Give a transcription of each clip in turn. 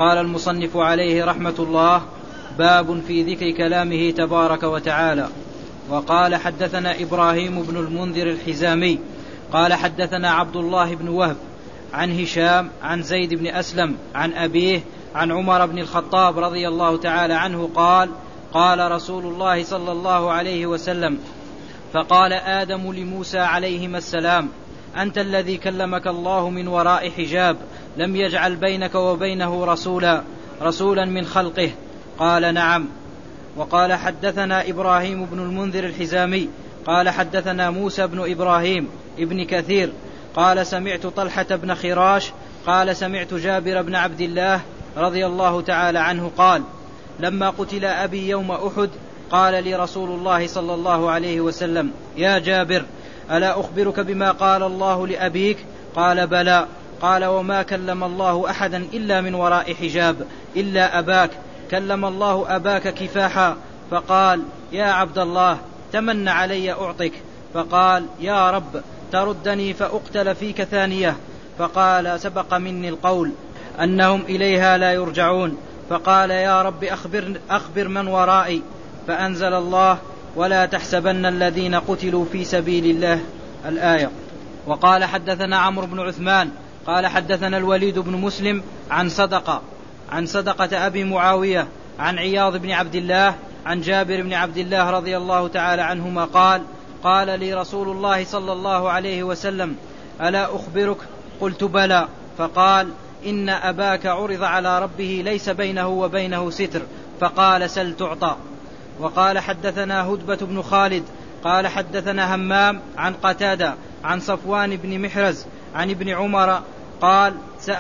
قال المصنف عليه رحمة الله: باب في ذكر كلامه تبارك وتعالى. وقال حدثنا إبراهيم بن المنذر الحزامي قال حدثنا عبد الله بن وهب عن هشام عن زيد بن أسلم عن أبيه عن عمر بن الخطاب رضي الله تعالى عنه قال: قال رسول الله صلى الله عليه وسلم: فقال آدم لموسى عليهما السلام: أنت الذي كلمك الله من وراء حجاب لم يجعل بينك وبينه رسولا من خلقه؟ قال: نعم. وقال حدثنا إبراهيم بن المنذر الحزامي قال حدثنا موسى بن إبراهيم ابن كثير قال سمعت طلحة بن خراش قال سمعت جابر بن عبد الله رضي الله تعالى عنه قال: لما قتل أبي يوم أحد قال لي رسول الله صلى الله عليه وسلم: يا جابر، ألا أخبرك بما قال الله لأبيك؟ قال: بلى. قال: وما كلم الله أحدا إلا من وراء حجاب إلا أباك، كلم الله أباك كفاحا، فقال: يا عبد الله، تمن علي أعطك، فقال: يا رب، تردني فأقتل فيك ثانية، فقال: سبق مني القول أنهم إليها لا يرجعون، فقال: يا رب، أخبر من ورائي، فأنزل الله: ولا تحسبن الذين قتلوا في سبيل الله، الآية. وقال حدثنا عمرو بن عثمان قال حدثنا الوليد بن مسلم عن صدقة أبي معاوية عن عياض بن عبد الله عن جابر بن عبد الله رضي الله تعالى عنهما قال: قال لي رسول الله صلى الله عليه وسلم: ألا أخبرك؟ قلت: بلى. فقال: إن أباك عرض على ربه ليس بينه وبينه ستر، فقال: سل تعطى. وقال حدثنا هدبة بن خالد قال حدثنا همام عن قتادة عن صفوان بن محرز عن ابن عمر قال: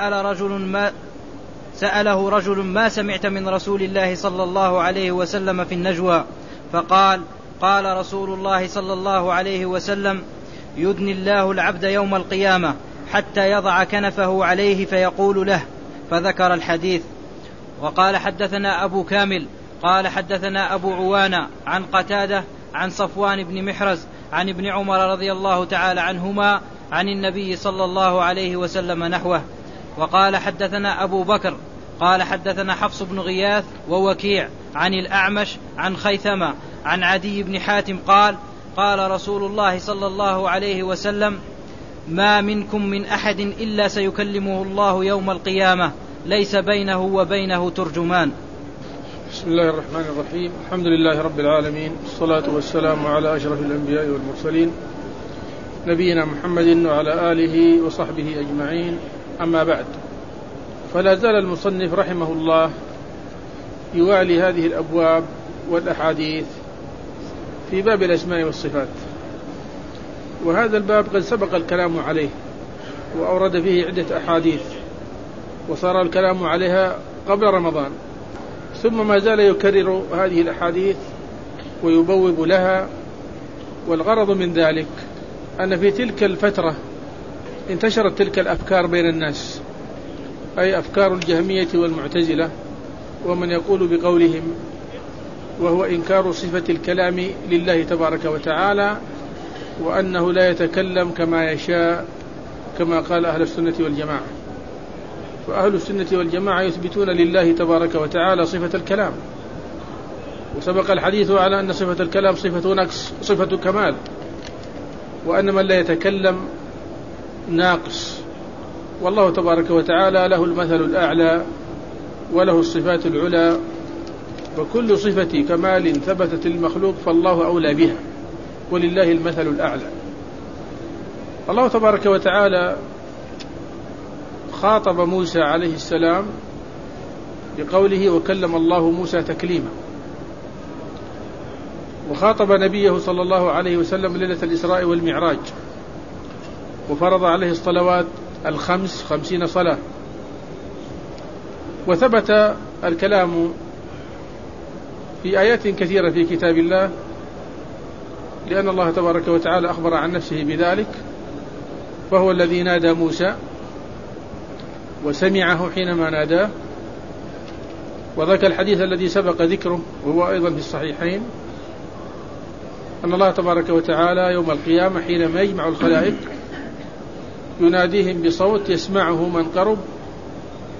سأله رجل: ما سمعت من رسول الله صلى الله عليه وسلم في النجوى؟ فقال: قال رسول الله صلى الله عليه وسلم: يدني الله العبد يوم القيامة حتى يضع كنفه عليه فيقول له، فذكر الحديث. وقال حدثنا أبو كامل قال حدثنا أبو عوانة عن قتادة عن صفوان بن محرز عن ابن عمر رضي الله تعالى عنهما عن النبي صلى الله عليه وسلم نحوه. وقال حدثنا أبو بكر قال حدثنا حفص بن غياث ووكيع عن الأعمش عن خيثمة عن عدي بن حاتم قال: قال رسول الله صلى الله عليه وسلم: ما منكم من أحد إلا سيكلمه الله يوم القيامة ليس بينه وبينه ترجمان. بسم الله الرحمن الرحيم. الحمد لله رب العالمين، الصلاة والسلام على أشرف الأنبياء والمرسلين، نبينا محمد وعلى آله وصحبه أجمعين، أما بعد. فلا زال المصنف رحمه الله يوالي هذه الأبواب والأحاديث في باب الأسماء والصفات، وهذا الباب قد سبق الكلام عليه وأورد فيه عدة أحاديث وصار الكلام عليها قبل رمضان، ثم ما زال يكرر هذه الأحاديث ويبوب لها. والغرض من ذلك أن في تلك الفترة انتشرت تلك الأفكار بين الناس، أي أفكار الجهمية والمعتزلة ومن يقول بقولهم، وهو إنكار صفة الكلام لله تبارك وتعالى، وأنه لا يتكلم كما يشاء كما قال أهل السنة والجماعة. فأهل السنة والجماعة يثبتون لله تبارك وتعالى صفة الكلام، وسبق الحديث على أن صفة الكلام صفة نقص، صفة كمال، وأن من لا يتكلم ناقص. والله تبارك وتعالى له المثل الأعلى وله الصفات العلى، وكل صفة كمال ثبتت للمخلوق فالله أولى بها، ولله المثل الأعلى. الله تبارك وتعالى خاطب موسى عليه السلام بقوله: وكلم الله موسى تكليما، وخاطب نبيه صلى الله عليه وسلم ليلة الإسراء والمعراج، وفرض عليه الصلوات الخمس 50 صلاة. وثبت الكلام في آيات كثيرة في كتاب الله، لأن الله تبارك وتعالى أخبر عن نفسه بذلك، فهو الذي نادى موسى وسمعه حينما ناداه. وذاك الحديث الذي سبق ذكره وهو أيضا في الصحيحين، أن الله تبارك وتعالى يوم القيامة حينما يجمع الخلائق يناديهم بصوت يسمعه من قرب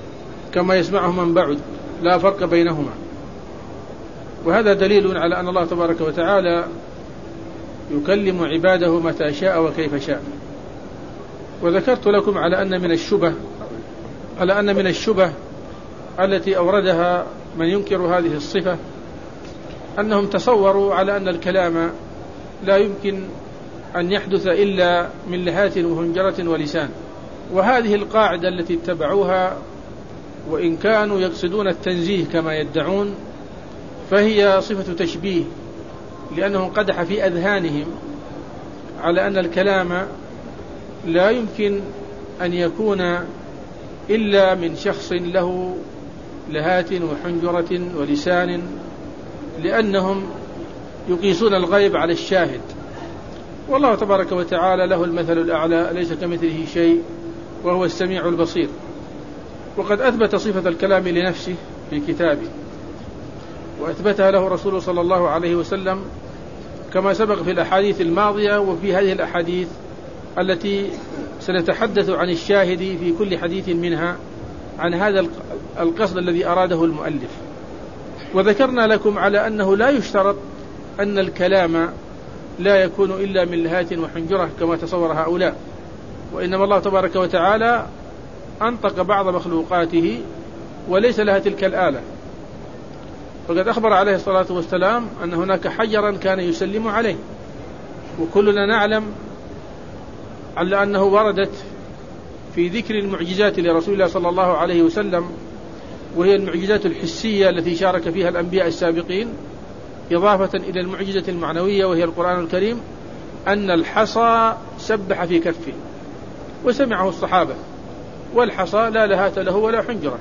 كما يسمعه من بعد لا فرق بينهما. وهذا دليل على أن الله تبارك وتعالى يكلم عباده متى شاء وكيف شاء. وذكرت لكم على أن من الشبه التي أوردها من ينكر هذه الصفة أنهم تصوروا على أن الكلام لا يمكن أن يحدث إلا من لهات وهنجرة ولسان. وهذه القاعدة التي اتبعوها وإن كانوا يقصدون التنزيه كما يدعون فهي صفة تشبيه، لأنهم قدح في أذهانهم على أن الكلام لا يمكن أن يكون إلا من شخص له لهات وحنجرة ولسان، لأنهم يقيسون الغيب على الشاهد. والله تبارك وتعالى له المثل الأعلى، ليس كمثله شيء وهو السميع البصير. وقد أثبت صفة الكلام لنفسه في كتابه، وأثبتها له رسوله صلى الله عليه وسلم كما سبق في الأحاديث الماضية وفي هذه الأحاديث التي سنتحدث عن الشاهد في كل حديث منها عن هذا القصد الذي أراده المؤلف. وذكرنا لكم على أنه لا يشترط أن الكلام لا يكون إلا من لهات وحنجرة كما تصور هؤلاء، وإنما الله تبارك وتعالى أنطق بعض مخلوقاته وليس لها تلك الآلة. فقد أخبر عليه الصلاة والسلام أن هناك حجرا كان يسلم عليه، وكلنا نعلم على أنه وردت في ذكر المعجزات لرسول الله صلى الله عليه وسلم، وهي المعجزات الحسية التي شارك فيها الأنبياء السابقين، إضافة إلى المعجزة المعنوية وهي القرآن الكريم، أن الحصى سبح في كفه وسمعه الصحابة، والحصى لا لهات له ولا حنجرة.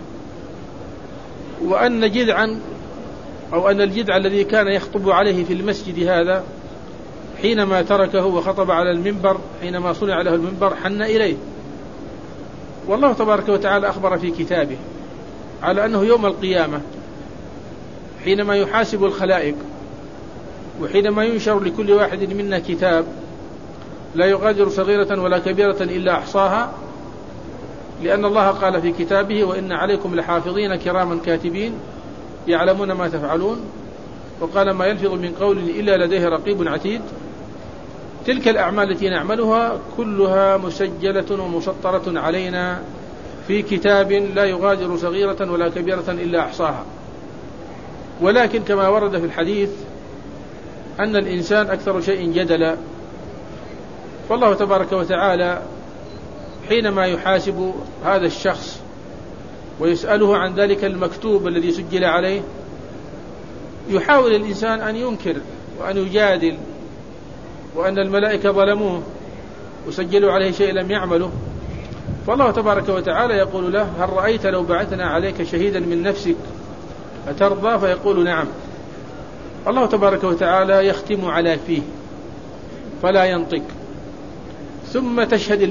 وأن الجذع الذي كان يخطب عليه في المسجد هذا حينما تركه وخطب على المنبر، حينما صنع له المنبر حن إليه. والله تبارك وتعالى أخبر في كتابه على أنه يوم القيامة حينما يحاسب الخلائق، وحينما ينشر لكل واحد منا كتاب لا يغادر صغيرة ولا كبيرة إلا أحصاها، لأن الله قال في كتابه: وإن عليكم لحافظين كراما كاتبين يعلمون ما تفعلون، وقال: ما يلفظ من قول إلا لديه رقيب عتيد. تلك الأعمال التي نعملها كلها مسجلة ومسطرة علينا في كتاب لا يغادر صغيرة ولا كبيرة إلا أحصاها. ولكن كما ورد في الحديث أن الإنسان أكثر شيء جدلا، فالله تبارك وتعالى حينما يحاسب هذا الشخص ويسأله عن ذلك المكتوب الذي سجل عليه، يحاول الإنسان أن ينكر وأن يجادل، وأن الملائكة ظلموه وسجلوا عليه شيء لم يعمله. فالله تبارك وتعالى يقول له: هل رأيت لو بعثنا عليك شهيدا من نفسك أترضى؟ فيقول: نعم. الله تبارك وتعالى يختم على فيه فلا ينطق، ثم تشهد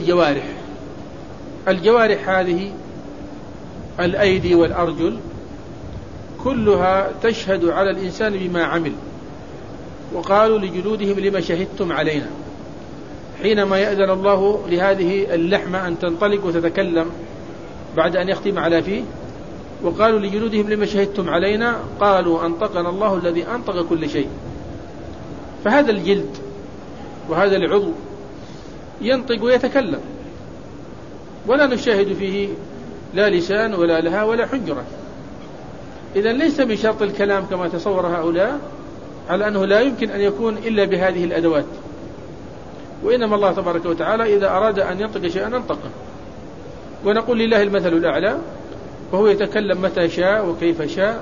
الجوارح هذه الأيدي والأرجل كلها تشهد على الإنسان بما عمل. وقالوا لجلودهم: لما شهدتم علينا؟ حينما يأذن الله لهذه اللحمة أن تنطلق وتتكلم بعد أن يختم على فيه، وقالوا لجلودهم: لما شهدتم علينا؟ قالوا: أنطقنا الله الذي أنطق كل شيء. فهذا الجلد وهذا العضو ينطق ويتكلم، ولا نشاهد فيه لا لسان ولا لها ولا حنجرة. إذن ليس من شرط الكلام كما تصور هؤلاء على أنه لا يمكن أن يكون إلا بهذه الأدوات، وإنما الله تبارك وتعالى إذا أراد أن ينطق شيئا انطقه. ونقول: لله المثل الأعلى، وهو يتكلم متى شاء وكيف شاء،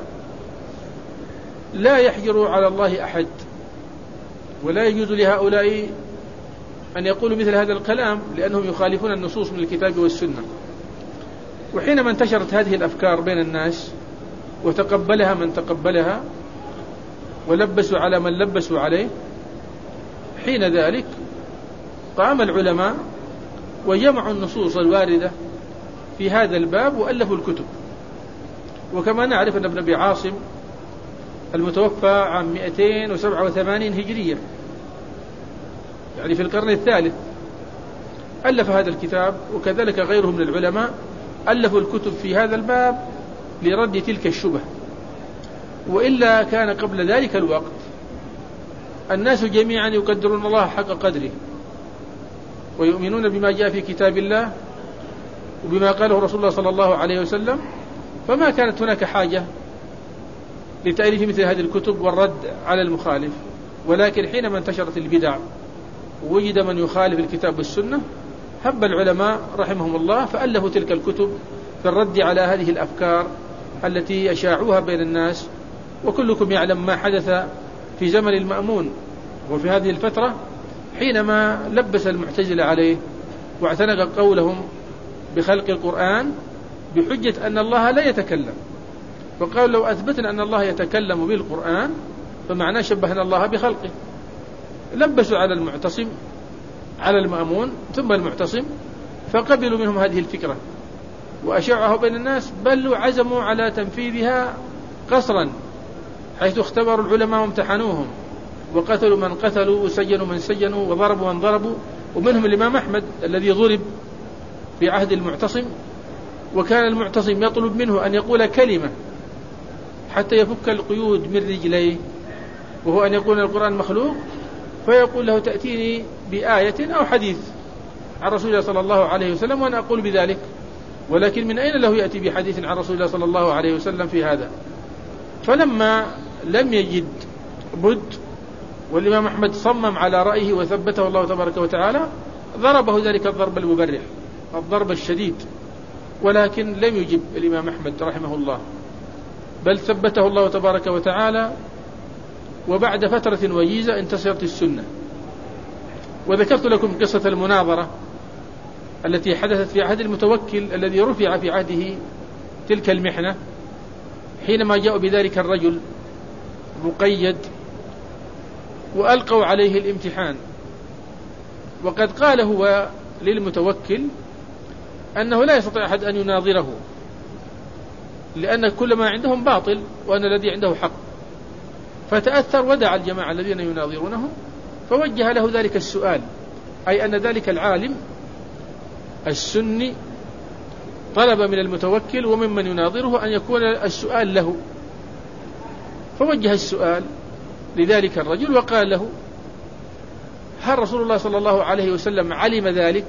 لا يحجر على الله أحد، ولا يجوز لهؤلاء أن يقولوا مثل هذا الكلام، لأنهم يخالفون النصوص من الكتاب والسنة. وحينما انتشرت هذه الأفكار بين الناس وتقبلها من تقبلها ولبسوا على من لبسوا عليه، حين ذلك قام العلماء وجمعوا النصوص الواردة في هذا الباب وألفوا الكتب. وكما نعرف أن ابن أبي عاصم المتوفى عام 287 هجرية، يعني في القرن الثالث، ألف هذا الكتاب، وكذلك غيره من العلماء ألفوا الكتب في هذا الباب لرد تلك الشبه. وإلا كان قبل ذلك الوقت الناس جميعا يقدرون الله حق قدره ويؤمنون بما جاء في كتاب الله وبما قاله رسول الله صلى الله عليه وسلم، فما كانت هناك حاجة لتأليف مثل هذه الكتب والرد على المخالف. ولكن حينما انتشرت البدع ووجد من يخالف الكتاب والسنة، هب العلماء رحمهم الله فألفوا تلك الكتب في الرد على هذه الأفكار التي أشاعوها بين الناس. وكلكم يعلم ما حدث في زمن المأمون وفي هذه الفترة حينما لبس المعتزلة عليه واعتنق قولهم بخلق القرآن بحجة أن الله لا يتكلم، فقالوا لو أثبتنا أن الله يتكلم بالقرآن فمعناه شبهنا الله بخلقه. لبسوا على المعتصم على المأمون ثم المعتصم، فقبلوا منهم هذه الفكرة وأشاعوها بين الناس، بل عزموا على تنفيذها قصرا، حيث اختبروا العلماء وامتحنوهم وقتلوا من قتلوا وسجنوا من سجنوا وضربوا من ضربوا. ومنهم الإمام أحمد الذي ضرب في عهد المعتصم، وكان المعتصم يطلب منه أن يقول كلمة حتى يفك القيود من رجليه، وهو أن يقول القرآن مخلوق، فيقول له تأتيني بآية أو حديث عن رسول الله صلى الله عليه وسلم وأنا أقول بذلك. ولكن من أين له يأتي بحديث عن رسول الله صلى الله عليه وسلم في هذا؟ فلما لم يجد بد والإمام أحمد صمم على رأيه وثبته الله تبارك وتعالى، ضربه ذلك الضرب المبرح، الضرب الشديد. ولكن لم يجب الإمام أحمد رحمه الله، بل ثبته الله تبارك وتعالى. وبعد فترة وجيزة انتصرت السنة. وذكرت لكم قصة المناظرة التي حدثت في عهد المتوكل الذي رفع في عهده تلك المحنة، حينما جاءوا بذلك الرجل مقيد وألقوا عليه الامتحان. وقد قال هو للمتوكل أنه لا يستطيع أحد أن يناظره، لأن كل ما عندهم باطل وأن الذي عنده حق. فتأثر ودعا الجماعة الذين يناظرونه فوجه له ذلك السؤال، أي أن ذلك العالم السني طلب من المتوكل وممن يناظره أن يكون السؤال له. فوجه السؤال لذلك الرجل وقال له: هل رسول الله صلى الله عليه وسلم علم ذلك؟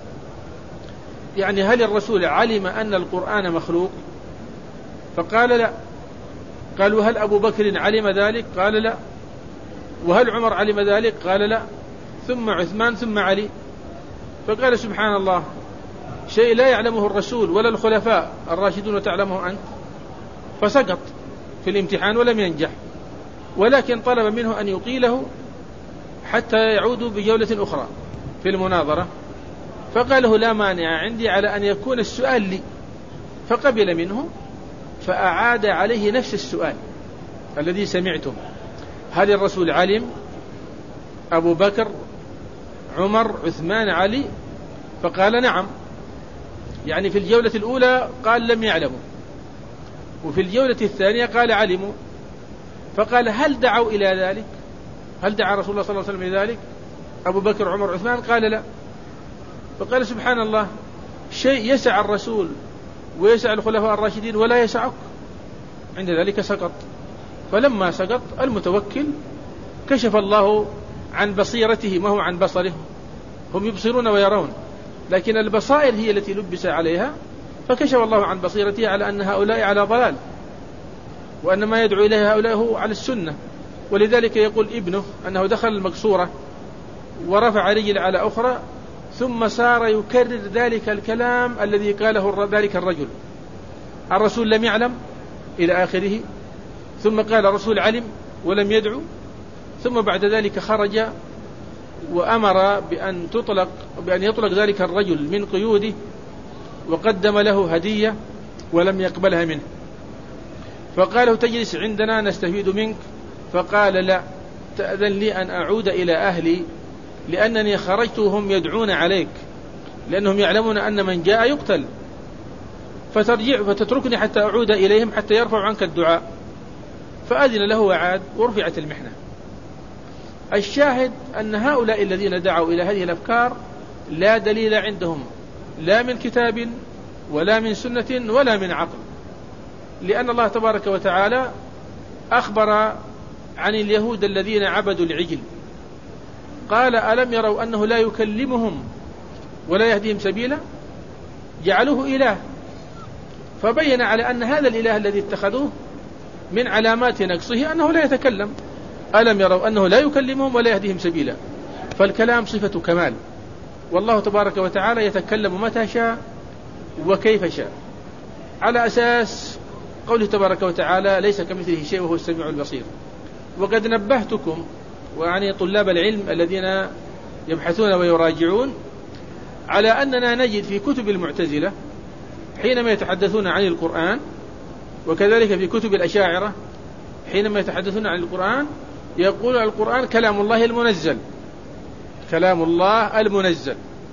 يعني هل الرسول علم أن القرآن مخلوق؟ فقال لا. قالوا: هل أبو بكر علم ذلك؟ قال لا. وهل عمر علم ذلك؟ قال لا. ثم عثمان ثم علي. فقال: سبحان الله، شيء لا يعلمه الرسول ولا الخلفاء الراشدون وتعلمه أنت. فسقط في الامتحان ولم ينجح، ولكن طلب منه أن يطيله حتى يعودوا بجولة أخرى في المناظرة. فقال له: لا مانع عندي على أن يكون السؤال لي. فقبل منه فأعاد عليه نفس السؤال الذي سمعته: هل الرسول علم؟ أبو بكر، عمر، عثمان، علي. فقال: نعم. يعني في الجولة الأولى قال لم يعلموا، وفي الجولة الثانية قال علموا. فقال: هل دعوا إلى ذلك؟ هل دعا رسول الله صلى الله عليه وسلم إلى ذلك أبو بكر، عمر، عثمان؟ قال لا. فقال: سبحان الله، شيء يسع الرسول ويسع الخلفاء الراشدين ولا يسعك. عند ذلك سقط. فلما سقط المتوكل كشف الله عن بصيرته ما هو عن بصره. هم يبصرون ويرون، لكن البصائر هي التي لبس عليها. فكشف الله عن بصيرته على أن هؤلاء على ضلال، وأن ما يدعو إليه هؤلاء هو على السنة. ولذلك يقول ابنه أنه دخل المقصورة ورفع رجل على أخرى، ثم صار يكرر ذلك الكلام الذي قاله ذلك الرجل: الرسول لم يعلم إلى آخره. ثم قال: الرسول علم ولم يدعو. ثم بعد ذلك خرج وأمر بأن يطلق ذلك الرجل من قيوده، وقدم له هدية ولم يقبلها منه. فقال له: تجلس عندنا نستفيد منك. فقال: لا، تأذن لي أن أعود إلى أهلي، لأنني خرجت وهم يدعون عليك، لأنهم يعلمون أن من جاء يقتل، فترجع فتتركني حتى أعود إليهم حتى يرفع عنك الدعاء. فأذن له وعاد ورفعت المحنة. الشاهد أن هؤلاء الذين دعوا إلى هذه الأفكار لا دليل عندهم لا من كتاب ولا من سنة ولا من عقل، لأن الله تبارك وتعالى أخبر عن اليهود الذين عبدوا العجل، قال ألم يروا أنه لا يكلمهم ولا يهديهم سبيلا، جعلوه إله، فبين على أن هذا الإله الذي اتخذوه من علامات نقصه أنه لا يتكلم. ألم يروا أنه لا يكلمهم ولا يهديهم سبيلا، فالكلام صفة كمال، والله تبارك وتعالى يتكلم متى شاء وكيف شاء، على أساس قوله تبارك وتعالى ليس كمثله شيء وهو السميع البصير. وقد نبهتكم وعني طلاب العلم الذين يبحثون ويراجعون على أننا نجد في كتب المعتزلة حينما يتحدثون عن القرآن، وكذلك في كتب الأشاعرة حينما يتحدثون عن القرآن يقول القرآن كلام الله المنزل، كلام الله المنزل.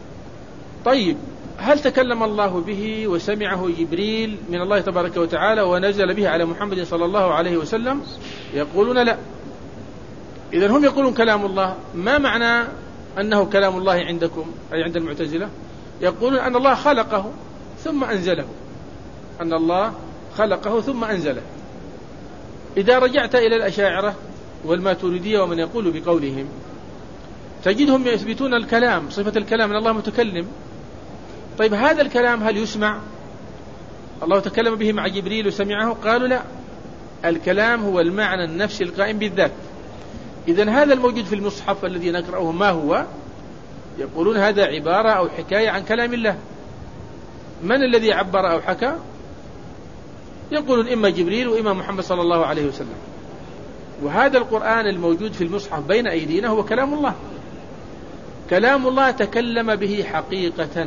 طيب هل تكلم الله به وسمعه جبريل من الله تبارك وتعالى ونزل به على محمد صلى الله عليه وسلم؟ يقولون لا. إذن هم يقولون كلام الله، ما معنى أنه كلام الله عندكم أي عند المعتزلة؟ يقولون أن الله خلقه ثم أنزله، أن الله خلقه ثم أنزله. إذا رجعت إلى الأشاعرة والماتريدية ومن يقول بقولهم تجدهم يثبتون الكلام، صفة الكلام أن الله متكلم. طيب هذا الكلام هل يسمع؟ الله تكلم به مع جبريل وسمعه؟ قالوا لا، الكلام هو المعنى النفسي القائم بالذات. إذن هذا الموجود في المصحف الذي نقرأه ما هو؟ يقولون هذا عبارة أو حكاية عن كلام الله. من الذي عبر أو حكى؟ يقولون إما جبريل وإما محمد صلى الله عليه وسلم. وهذا القرآن الموجود في المصحف بين أيدينا هو كلام الله، كلام الله تكلم به حقيقة،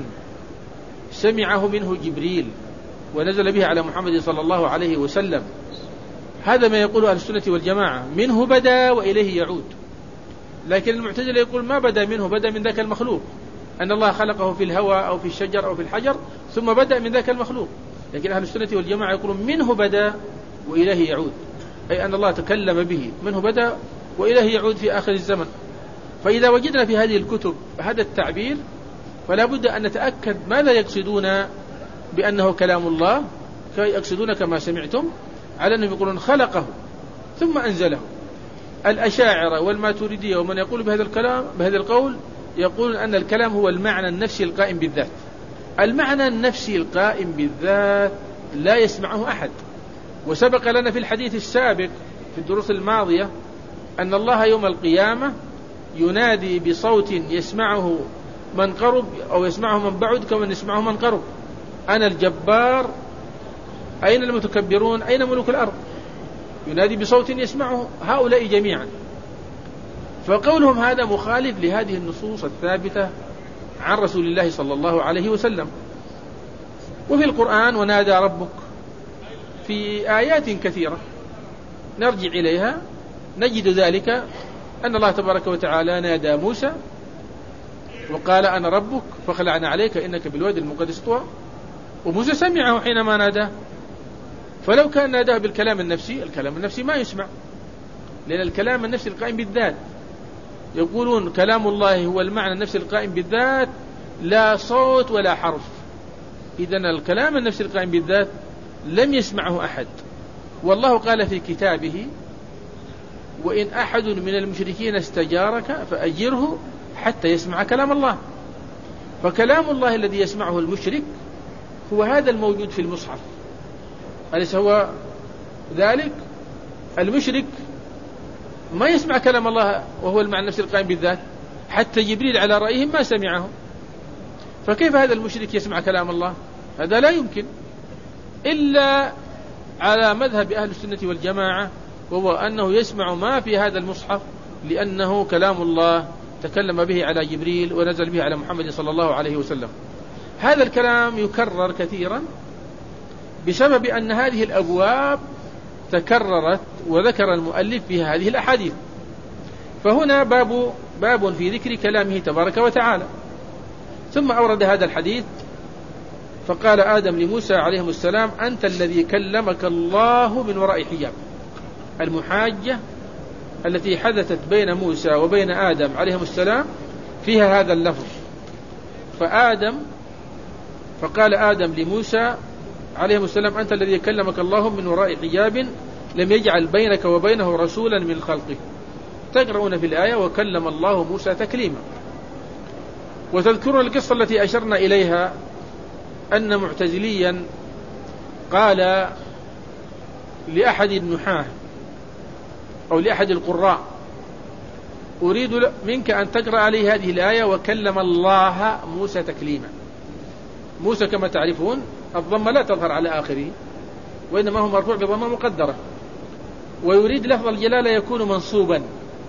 سمعه منه جبريل ونزل به على محمد صلى الله عليه وسلم. هذا ما يقوله أهل السنة والجماعة، منه بدأ وإليه يعود. لكن المعتزلة يقول ما بدأ منه، بدأ من ذاك المخلوق، أن الله خلقه في الهواء أو في الشجر أو في الحجر ثم بدأ من ذاك المخلوق. لكن أهل السنة والجماعة يقولون منه بدأ وإليه يعود، أي أن الله تكلم به، منه بدأ وإليه يعود في آخر الزمن. فإذا وجدنا في هذه الكتب هذا التعبير فلا بد أن نتأكد ماذا يقصدون بأنه كلام الله. يقصدون كما سمعتم على أنهم يقولون خلقه ثم أنزله. الأشاعرة والماتريدية ومن يقول بهذا الكلام بهذا القول يقول أن الكلام هو المعنى النفسي القائم بالذات. المعنى النفسي القائم بالذات لا يسمعه أحد، وسبق لنا في الحديث السابق في الدروس الماضية أن الله يوم القيامة ينادي بصوت يسمعه من قرب أو يسمعه من بعد كمن يسمعه من قرب: أنا الجبار، أين المتكبرون، أين ملوك الأرض؟ ينادي بصوت يسمعه هؤلاء جميعا. فقولهم هذا مخالف لهذه النصوص الثابتة عن رسول الله صلى الله عليه وسلم. وفي القرآن ونادى ربك في آيات كثيرة نرجع إليها نجد ذلك، أن الله تبارك وتعالى نادى موسى وقال أنا ربك فخلعنا عليك إنك بالوادي المقدس طوى، وموسى سمعه حينما ناداه. فلو كان ناداه بالكلام النفسي، الكلام النفسي ما يسمع، لأن الكلام النفسي القائم بالذات. يقولون كلام الله هو المعنى النفسي القائم بالذات، لا صوت ولا حرف. إذن الكلام النفسي القائم بالذات لم يسمعه أحد. والله قال في كتابه: وإن أحد من المشركين استجارك فأجره حتى يسمع كلام الله. فكلام الله الذي يسمعه المشرك هو هذا الموجود في المصحف، أليس هو ذلك؟ المشرك ما يسمع كلام الله وهو المعنى النفسي القائم بالذات، حتى جبريل على رأيهم ما سمعه. فكيف هذا المشرك يسمع كلام الله؟ هذا لا يمكن إلا على مذهب أهل السنة والجماعة، وهو أنه يسمع ما في هذا المصحف، لأنه كلام الله تكلم به على جبريل ونزل به على محمد صلى الله عليه وسلم. هذا الكلام يكرر كثيرا بسبب أن هذه الأبواب تكررت وذكر المؤلف فيها هذه الأحاديث. فهنا باب في ذكر كلامه تبارك وتعالى. ثم أورد هذا الحديث فقال آدم لموسى عليه السلام: أنت الذي كلمك الله من وراء حجاب. المحاجة التي حدثت بين موسى وبين آدم عليه السلام فيها هذا اللفظ. فقال آدم لموسى: عليهم السلام أنت الذي كلمك الله من وراء حجاب لم يجعل بينك وبينه رسولا من خلقه. تقرؤون في الآية وكلم الله موسى تكليما. وتذكرون القصة التي أشرنا إليها أن معتزليا قال لأحد النحاة أو لأحد القراء أريد منك أن تقرأ عليه هذه الآية وكلم الله موسى تكليما. موسى كما تعرفون الضمة لا تظهر على آخره وإنما هو مرفوع بضمة مقدرة، ويريد لفظ الجلالة يكون منصوبا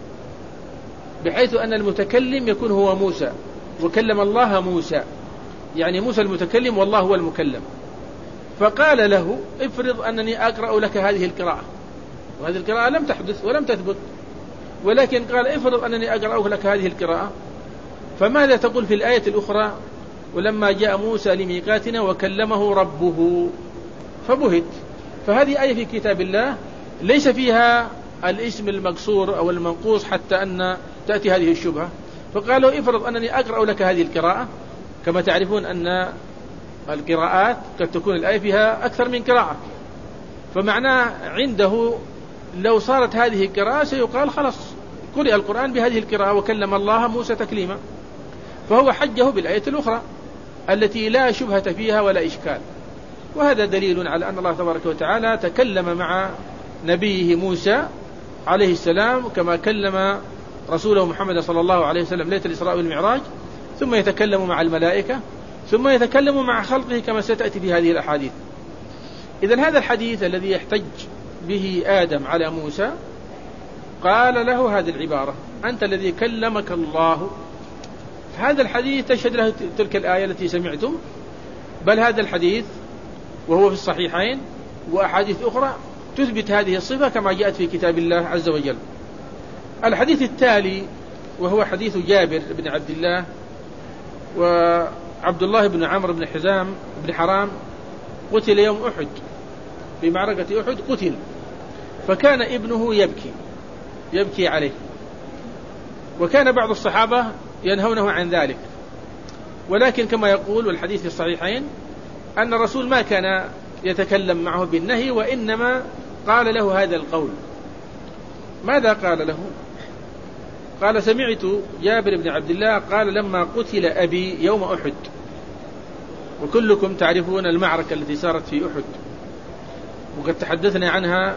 بحيث أن المتكلم يكون هو موسى، وكلم الله موسى يعني موسى المتكلم والله هو المكلم. فقال له افرض أنني أقرأ لك هذه القراءة، وهذه القراءة لم تحدث ولم تثبت، ولكن قال افرض أنني أقرأ لك هذه القراءة، فماذا تقول في الآية الأخرى ولما جاء موسى لميقاتنا وكلمه ربه؟ فبهت. فهذه آية في كتاب الله ليس فيها الاسم المقصور أو المنقوص حتى أن تأتي هذه الشبهة. فقالوا افرض أنني أقرأ لك هذه القراءة، كما تعرفون أن القراءات قد تكون الآية فيها أكثر من قراءة، فمعناه عنده لو صارت هذه القراءة سيقال خلاص قرئ القرآن بهذه القراءة وكلم الله موسى تكليما. فهو حجه بالآية الأخرى التي لا شبهة فيها ولا إشكال. وهذا دليل على أن الله تبارك وتعالى تكلم مع نبيه موسى عليه السلام كما كلم رسوله محمد صلى الله عليه وسلم ليلة الإسراء والمعراج، ثم يتكلم مع الملائكة، ثم يتكلم مع خلقه كما ستأتي في هذه الأحاديث. إذن هذا الحديث الذي يحتج به آدم على موسى قال له هذه العبارة أنت الذي كلمك الله. هذا الحديث تشهد له تلك الآية التي سمعتم، بل هذا الحديث وهو في الصحيحين وأحاديث أخرى تثبت هذه الصفة كما جاءت في كتاب الله عز وجل. الحديث التالي وهو حديث جابر بن عبد الله وعبد الله بن عمرو بن حزام بن حرام قتل يوم أحد، في معركة أحد قتل، فكان ابنه يبكي عليه، وكان بعض الصحابة ينهونه عن ذلك، ولكن كما يقول والحديث في الصحيحين أن الرسول ما كان يتكلم معه بالنهي، وإنما قال له هذا القول. ماذا قال له؟ قال سمعت جابر بن عبد الله قال لما قتل أبي يوم أحد، وكلكم تعرفون المعركة التي صارت في أحد وقد تحدثنا عنها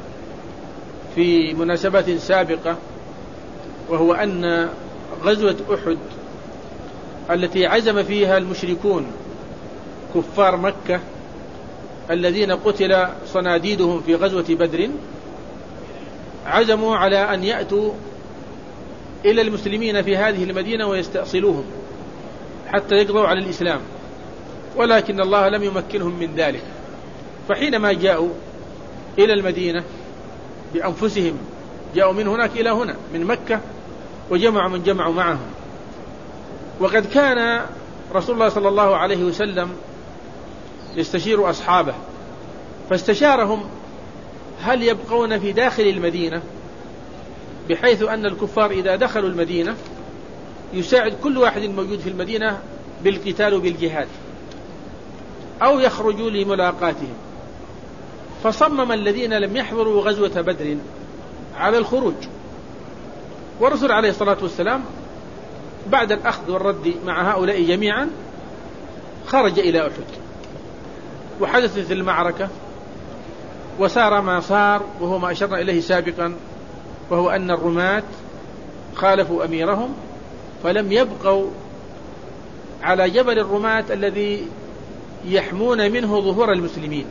في مناسبات سابقة، وهو أن غزوة أحد التي عزم فيها المشركون كفار مكة الذين قتل صناديدهم في غزوة بدر عزموا على أن يأتوا إلى المسلمين في هذه المدينة ويستأصلوهم حتى يقضوا على الإسلام، ولكن الله لم يمكنهم من ذلك. فحينما جاءوا إلى المدينة بأنفسهم، جاءوا من هناك إلى هنا من مكة وجمعوا من جمعوا معهم، وقد كان رسول الله صلى الله عليه وسلم يستشير أصحابه، فاستشارهم هل يبقون في داخل المدينة بحيث أن الكفار إذا دخلوا المدينة يساعد كل واحد موجود في المدينة بالقتال وبالجهاد، أو يخرجوا لملاقاتهم. فصمم الذين لم يحضروا غزوة بدر على الخروج، والرسول عليه الصلاة والسلام بعد الأخذ والرد مع هؤلاء جميعا خرج إلى أحد، وحدثت المعركة وسار ما صار، وهو ما أشرنا إليه سابقا، وهو أن الرماة خالفوا أميرهم فلم يبقوا على جبل الرماة الذي يحمون منه ظهور المسلمين،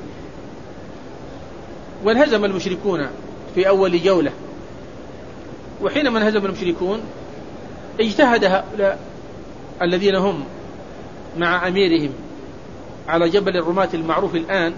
وانهزم المشركون في أول جولة. وحينما انهزم المشركون اجتهد هؤلاء الذين هم مع أميرهم على جبل الرماة المعروف الآن،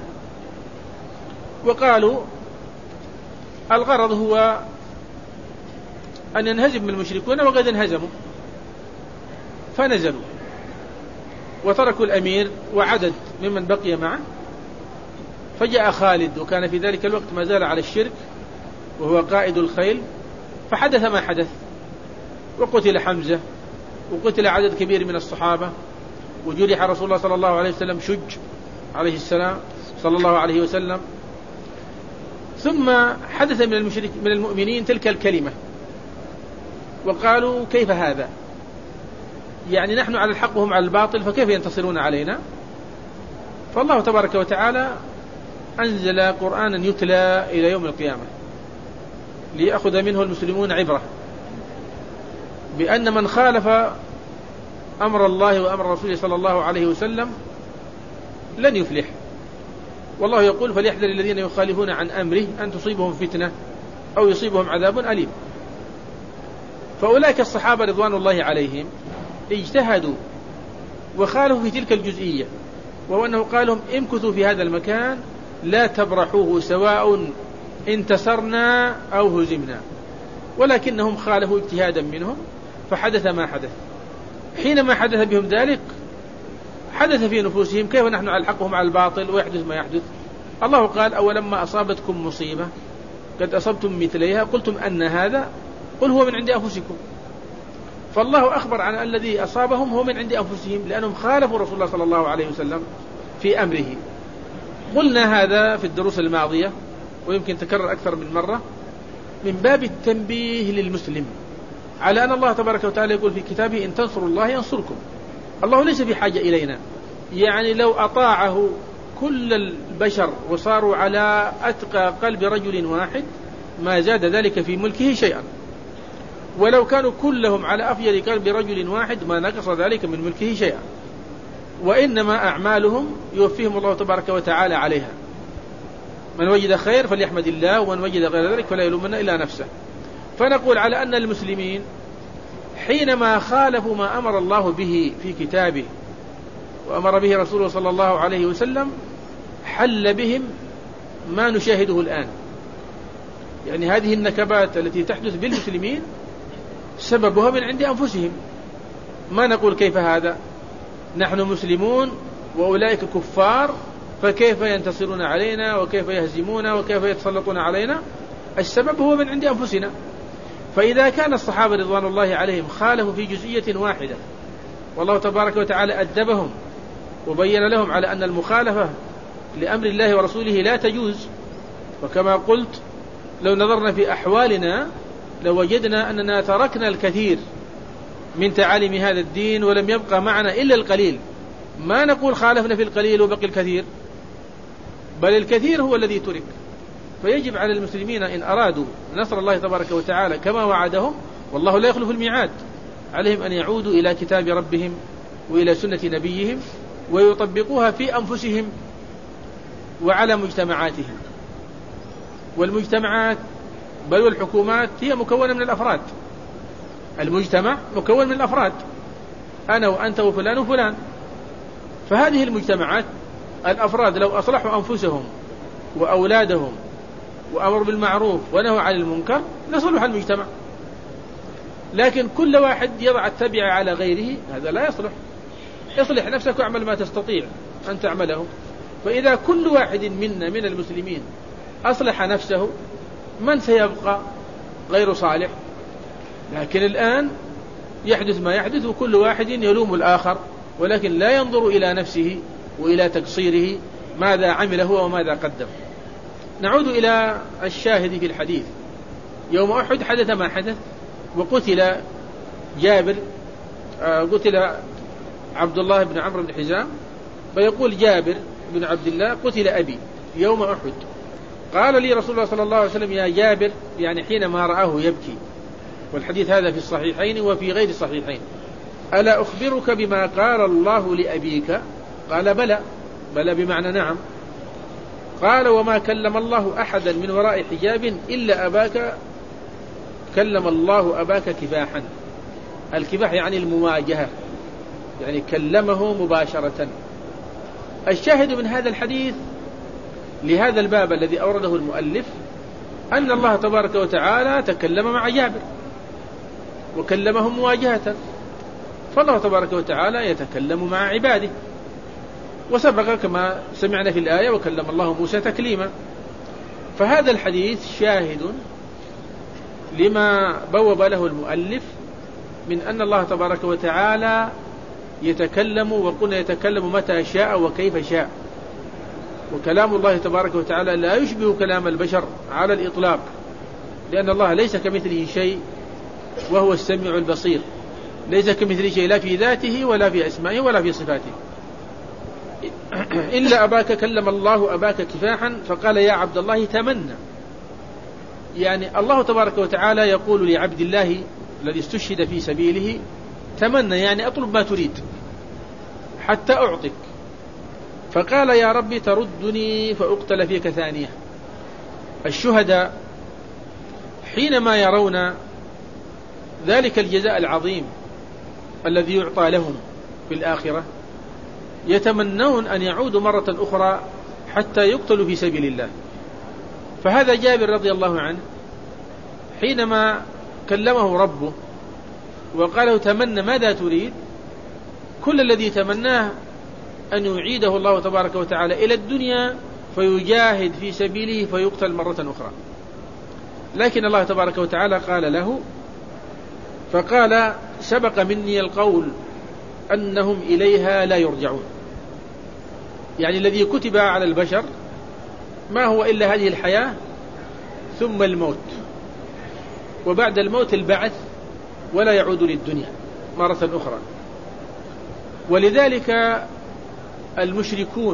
وقالوا الغرض هو أن ينهزم المشركون وقد انهزموا، فنزلوا وتركوا الأمير وعدد ممن بقي معه. فجاء خالد، وكان في ذلك الوقت ما زال على الشرك وهو قائد الخيل، فحدث ما حدث، وقتل حمزة وقتل عدد كبير من الصحابة، وجرح رسول الله صلى الله عليه وسلم شج عليه السلام صلى الله عليه وسلم. ثم حدث من المؤمنين تلك الكلمة وقالوا كيف هذا؟ يعني نحن على الحق وهم على الباطل، فكيف ينتصرون علينا؟ فالله تبارك وتعالى أنزل قرآنا يتلى إلى يوم القيامة ليأخذ منه المسلمون عبرة بأن من خالف أمر الله وأمر رسوله صلى الله عليه وسلم لن يفلح. والله يقول: فليحذر الذين يخالفون عن أمره أن تصيبهم فتنة أو يصيبهم عذاب أليم. فأولئك الصحابة رضوان الله عليهم اجتهدوا وخالفوا في تلك الجزئية، وهو أنه قال لهم: امكثوا في هذا المكان لا تبرحوه سواء انتصرنا أو هزمنا. ولكنهم خالفوا اجتهادا منهم فحدث ما حدث. حينما حدث بهم ذلك حدث في نفوسهم: كيف نحن على الحق وهم على الباطل ويحدث ما يحدث؟ الله قال: أولما أصابتكم مصيبة قد أصبتم مثليها قلتم أن هذا، قل هو من عند أنفسكم. فالله أخبر عن الذي أصابهم هو من عند أنفسهم، لأنهم خالفوا رسول الله صلى الله عليه وسلم في أمره. قلنا هذا في الدروس الماضية ويمكن تكرر أكثر من مرة من باب التنبيه للمسلم على أن الله تبارك وتعالى يقول في كتابه: إن تنصروا الله ينصركم. الله ليس في حاجة إلينا، يعني لو أطاعه كل البشر وصاروا على أتقى قلب رجل واحد ما زاد ذلك في ملكه شيئا، ولو كانوا كلهم على أفجر قلب رجل واحد ما نقص ذلك من ملكه شيئا، وإنما أعمالهم يوفيهم الله تبارك وتعالى عليها. من وجد خير فليحمد الله، ومن وجد غير ذلك فلا يلومن إلا نفسه. فنقول على أن المسلمين حينما خالفوا ما أمر الله به في كتابه وأمر به رسوله صلى الله عليه وسلم حل بهم ما نشاهده الآن. يعني هذه النكبات التي تحدث بالمسلمين سببها من عند أنفسهم. ما نقول كيف هذا؟ نحن مسلمون وأولئك كفار، فكيف ينتصرون علينا وكيف يهزمون وكيف يتسلطون علينا؟ السبب هو من عند أنفسنا. فإذا كان الصحابة رضوان الله عليهم خالفوا في جزئية واحدة والله تبارك وتعالى أدبهم وبين لهم على أن المخالفة لأمر الله ورسوله لا تجوز، وكما قلت لو نظرنا في أحوالنا لوجدنا أننا تركنا الكثير من تعاليم هذا الدين ولم يبقى معنا إلا القليل. ما نقول خالفنا في القليل وبقي الكثير، بل الكثير هو الذي ترك. فيجب على المسلمين إن أرادوا نصر الله تبارك وتعالى كما وعدهم، والله لا يخلف الميعاد، عليهم أن يعودوا إلى كتاب ربهم وإلى سنة نبيهم ويطبقوها في أنفسهم وعلى مجتمعاتهم. والمجتمعات بل والحكومات هي مكونة من الأفراد. المجتمع مكون من الأفراد، أنا وأنت وفلان وفلان. فهذه المجتمعات الأفراد لو أصلحوا أنفسهم وأولادهم وأمروا بالمعروف ونهوا عن المنكر لصلح المجتمع. لكن كل واحد يضع التبع على غيره هذا لا يصلح. اصلح نفسك واعمل ما تستطيع أن تعمله. فإذا كل واحد منا من المسلمين أصلح نفسه من سيبقى غير صالح؟ لكن الآن يحدث ما يحدث وكل واحد يلوم الآخر، ولكن لا ينظر إلى نفسه وإلى تقصيره ماذا عمل هو وماذا قدم. نعود إلى الشاهد في الحديث. يوم أحد حدث ما حدث، وقتل جابر، قتل عبد الله بن عمرو بن حزام، فيقول جابر بن عبد الله: قتل أبي يوم أحد. قال لي رسول الله صلى الله عليه وسلم: يا جابر، يعني حينما رآه يبكي، والحديث هذا في الصحيحين وفي غير الصحيحين: ألا أخبرك بما قال الله لأبيك؟ قال: بلى. بلى بمعنى نعم. قال: وما كلم الله أحدا من وراء حجاب إلا أباك كلم الله أباك كفاحا. الكفاح يعني المواجهة، يعني كلمه مباشرة. الشاهد من هذا الحديث لهذا الباب الذي أورده المؤلف أن الله تبارك وتعالى تكلم مع جابر وكلمه مواجهة، فالله تبارك وتعالى يتكلم مع عباده. وسبق كما سمعنا في الآية: وكلم الله موسى تكليما. فهذا الحديث شاهد لما بوب له المؤلف من أن الله تبارك وتعالى يتكلم، وقلنا يتكلم متى شاء وكيف شاء. وكلام الله تبارك وتعالى لا يشبه كلام البشر على الإطلاق، لأن الله ليس كمثله شيء وهو السميع البصير، ليس كمثله شيء لا في ذاته ولا في أسمائه ولا في صفاته. إلا أباك كلم الله أباك كفاحا فقال يا عبد الله تمنى، يعني الله تبارك وتعالى يقول لعبد الله الذي استشهد في سبيله تمنى، يعني أطلب ما تريد حتى أعطك. فقال يا ربي تردني فأقتل فيك ثانية. الشهداء حينما يرون ذلك الجزاء العظيم الذي يعطى لهم في الآخرة يتمنون أن يعودوا مرة أخرى حتى يقتلوا في سبيل الله. فهذا جابر رضي الله عنه حينما كلمه ربه وقال له تمنى ماذا تريد، كل الذي تمناه أن يعيده الله تبارك وتعالى إلى الدنيا فيجاهد في سبيله فيقتل مرة أخرى. لكن الله تبارك وتعالى قال له، فقال سبق مني القول أنهم إليها لا يرجعون، يعني الذي كتب على البشر ما هو إلا هذه الحياة ثم الموت، وبعد الموت البعث ولا يعود للدنيا مرة أخرى. ولذلك المشركون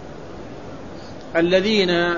الذين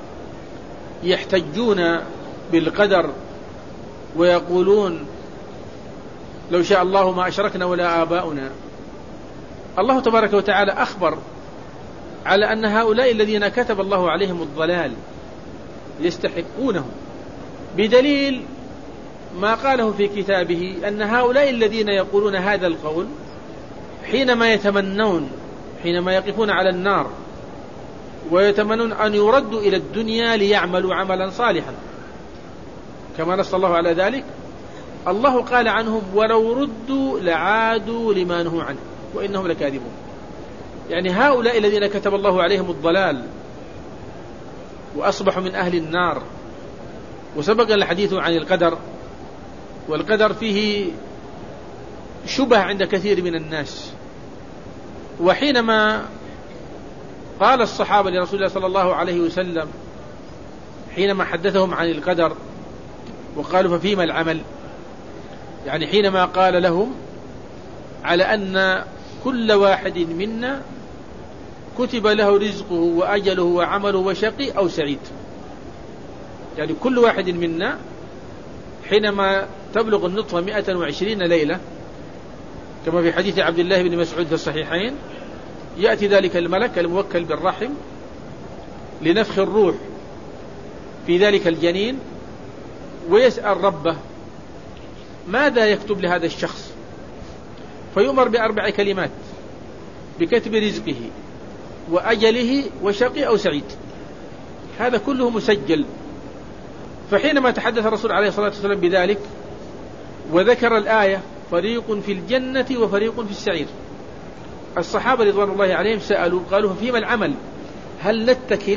يحتجون بالقدر ويقولون لو شاء الله ما أشركنا ولا آباؤنا، الله تبارك وتعالى أخبر على أن هؤلاء الذين كتب الله عليهم الضلال يستحقونه، بدليل ما قاله في كتابه أن هؤلاء الذين يقولون هذا القول حينما يتمنون، حينما يقفون على النار ويتمنون أن يردوا إلى الدنيا ليعملوا عملا صالحا كما نص الله على ذلك، الله قال عنهم ولو ردوا لعادوا لما نهوا عنه وإنهم لكاذبون. يعني هؤلاء الذين كتب الله عليهم الضلال وأصبحوا من أهل النار. وسبق الحديث عن القدر، والقدر فيه شبه عند كثير من الناس. وحينما قال الصحابة لرسول الله صلى الله عليه وسلم حينما حدثهم عن القدر وقالوا ففيما العمل، يعني حينما قال لهم على أن كل واحد منا كتب له رزقه وأجله وعمله وشقي أو سعيد، يعني كل واحد منا حينما تبلغ النطفة 120 ليلة كما في حديث عبد الله بن مسعود في الصحيحين، يأتي ذلك الملك الموكل بالرحم لنفخ الروح في ذلك الجنين ويسأل ربه ماذا يكتب لهذا الشخص، فيؤمر ب4 كلمات بكتب رزقه وأجله وشقي أو سعيد، هذا كله مسجل. فحينما تحدث الرسول عليه الصلاة والسلام بذلك وذكر الآية فريق في الجنة وفريق في السعير، الصحابة رضوان الله عليهم سألوا قالوا فيما العمل، هل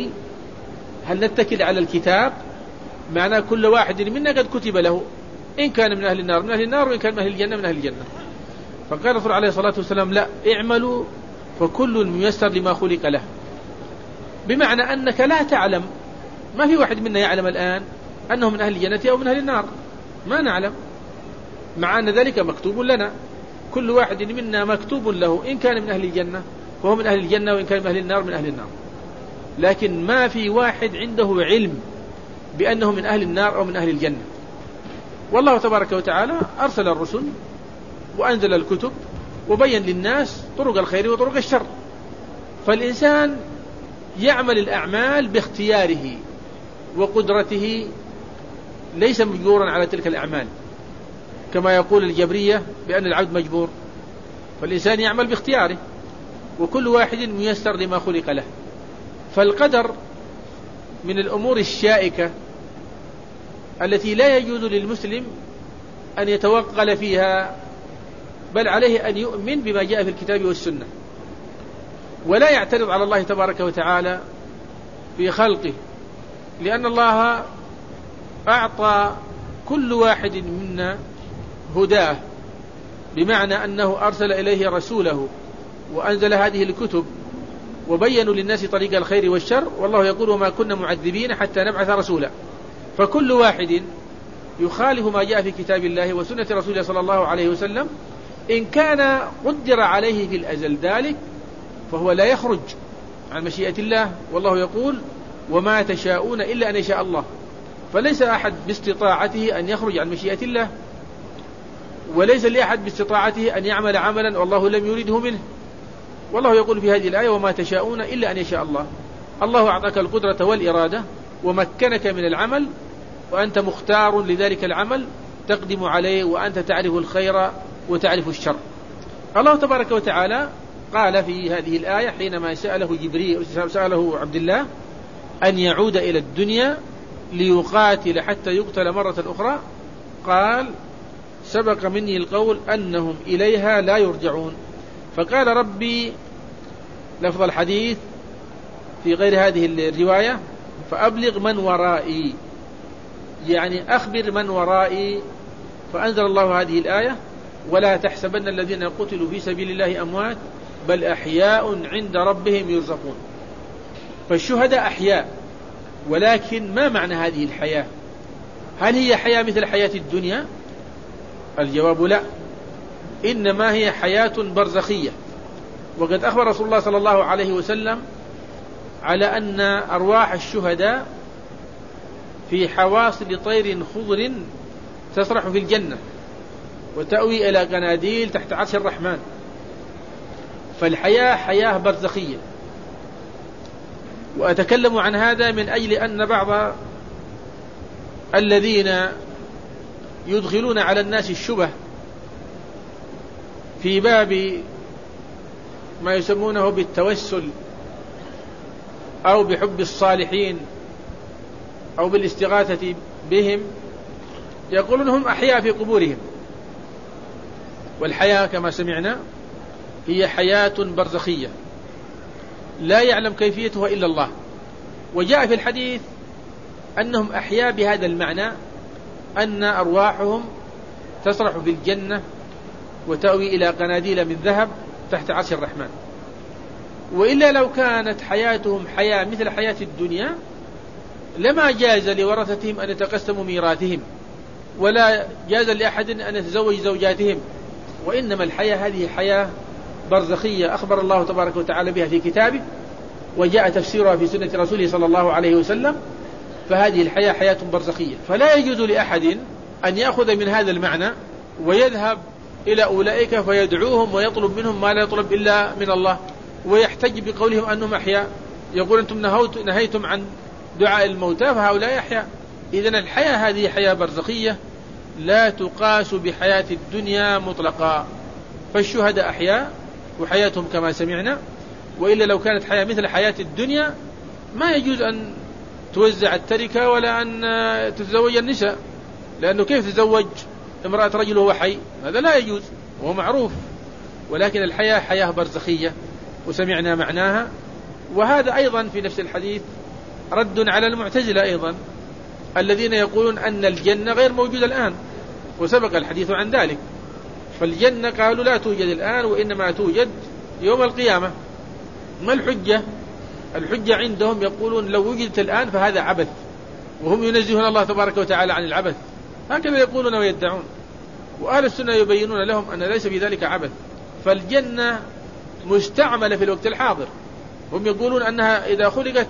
نتكل على الكتاب، معنى كل واحد منا قد كتب له إن كان من أهل النار من أهل النار وإن كان من أهل الجنة من أهل الجنة. فقال الرسول عليه الصلاة والسلام لا، اعملوا فكل ميسر لما خلق له، بمعنى أنك لا تعلم، ما في واحد منا يعلم الآن أنه من أهل الجنة أو من أهل النار، ما نعلم، مع أن ذلك مكتوب لنا، كل واحد منا مكتوب له إن كان من أهل الجنة فهو من أهل الجنة وإن كان من أهل النار من أهل النار، لكن ما في واحد عنده علم بأنه من أهل النار أو من أهل الجنة. والله تبارك وتعالى أرسل الرسل وأنزل الكتب وبين للناس طرق الخير وطرق الشر، فالإنسان يعمل الأعمال باختياره وقدرته، ليس مجبورا على تلك الأعمال كما يقول الجبرية بأن العبد مجبور، فالإنسان يعمل باختياره وكل واحد ميسر لما خلق له. فالقدر من الأمور الشائكة التي لا يجوز للمسلم أن يتوغل فيها، بل عليه أن يؤمن بما جاء في الكتاب والسنة ولا يعترض على الله تبارك وتعالى في خلقه، لأن الله أعطى كل واحد منا هداه، بمعنى أنه أرسل إليه رسوله وأنزل هذه الكتب وبينوا للناس طريق الخير والشر، والله يقول وما كنا معذبين حتى نبعث رسولا. فكل واحد يخالف ما جاء في كتاب الله وسنة رسوله صلى الله عليه وسلم إن كان قدر عليه في الأزل ذلك فهو لا يخرج عن مشيئة الله، والله يقول وما تشاءون إلا أن يشاء الله. فليس أحد باستطاعته أن يخرج عن مشيئة الله، وليس لأحد باستطاعته أن يعمل عملا والله لم يريده منه. والله يقول في هذه الآية وما تشاءون إلا أن يشاء الله. الله أعطاك القدرة والإرادة ومكنك من العمل، وأنت مختار لذلك العمل تقدم عليه، وأنت تعرف الخير وتعرف الشر. الله تبارك وتعالى قال في هذه الآية حينما سأله عبد الله أن يعود إلى الدنيا ليقاتل حتى يقتل مرة أخرى، قال سبق مني القول أنهم إليها لا يرجعون. فقال ربي لفظ الحديث في غير هذه الرواية فأبلغ من ورائي، يعني أخبر من ورائي. فأنزل الله هذه الآية ولا تحسبن الذين قتلوا في سبيل الله أموات بل أحياء عند ربهم يرزقون. فالشهداء أحياء، ولكن ما معنى هذه الحياة؟ هل هي حياة مثل حياة الدنيا؟ الجواب لا، إنما هي حياة برزخية. وقد أخبر رسول الله صلى الله عليه وسلم على أن أرواح الشهداء في حواصل طير خضر تسرح في الجنة وتأوي إلى قناديل تحت عرش الرحمن. فالحياة حياة برزخية. وأتكلم عن هذا من أجل أن بعض الذين يدخلون على الناس الشبه في باب ما يسمونه بالتوسل أو بحب الصالحين أو بالاستغاثة بهم يقولون هم أحياء في قبورهم. والحياة كما سمعنا هي حياة برزخية لا يعلم كيفيتها إلا الله. وجاء في الحديث أنهم أحياء بهذا المعنى، أن أرواحهم تسرح في الجنة وتأوي إلى قناديل من ذهب تحت عرش الرحمن. وإلا لو كانت حياتهم حياة مثل حياة الدنيا لما جاز لورثتهم أن يتقسموا ميراثهم، ولا جاز لأحد أن يتزوج زوجاتهم. وإنما الحياة هذه حياة برزخية أخبر الله تبارك وتعالى بها في كتابه، وجاء تفسيرها في سنة رسوله صلى الله عليه وسلم. فهذه الحياة حياة برزخية، فلا يجوز لأحد أن يأخذ من هذا المعنى ويذهب إلى أولئك فيدعوهم ويطلب منهم ما لا يطلب إلا من الله، ويحتج بقولهم أنهم أحياء. يقول أنتم نهيتم عن دعاء الموتى فهؤلاء أحياء. إذن الحياة هذه حياة برزخية لا تقاس بحياة الدنيا مطلقا. فالشهداء أحياء وحياتهم كما سمعنا. وإلا لو كانت حياة مثل حياة الدنيا ما يجوز أن توزع التركة ولا أن تتزوج النساء، لأنه كيف تتزوج امرأة رجل وهو حي؟ هذا لا يجوز وهو معروف. ولكن الحياة حياة برزخية وسمعنا معناها. وهذا أيضا في نفس الحديث رد على المعتزلة أيضا الذين يقولون أن الجنة غير موجودة الآن، وسبق الحديث عن ذلك. فالجنة قالوا لا توجد الآن وإنما توجد يوم القيامة. ما الحجة؟ الحجة عندهم يقولون لو وجدت الآن فهذا عبث، وهم ينزهون الله تبارك وتعالى عن العبث. هكذا يقولون ويدعون. وأهل السنة يبينون لهم أن ليس في ذلك عبث، فالجنة مستعملة في الوقت الحاضر. هم يقولون أنها إذا خلقت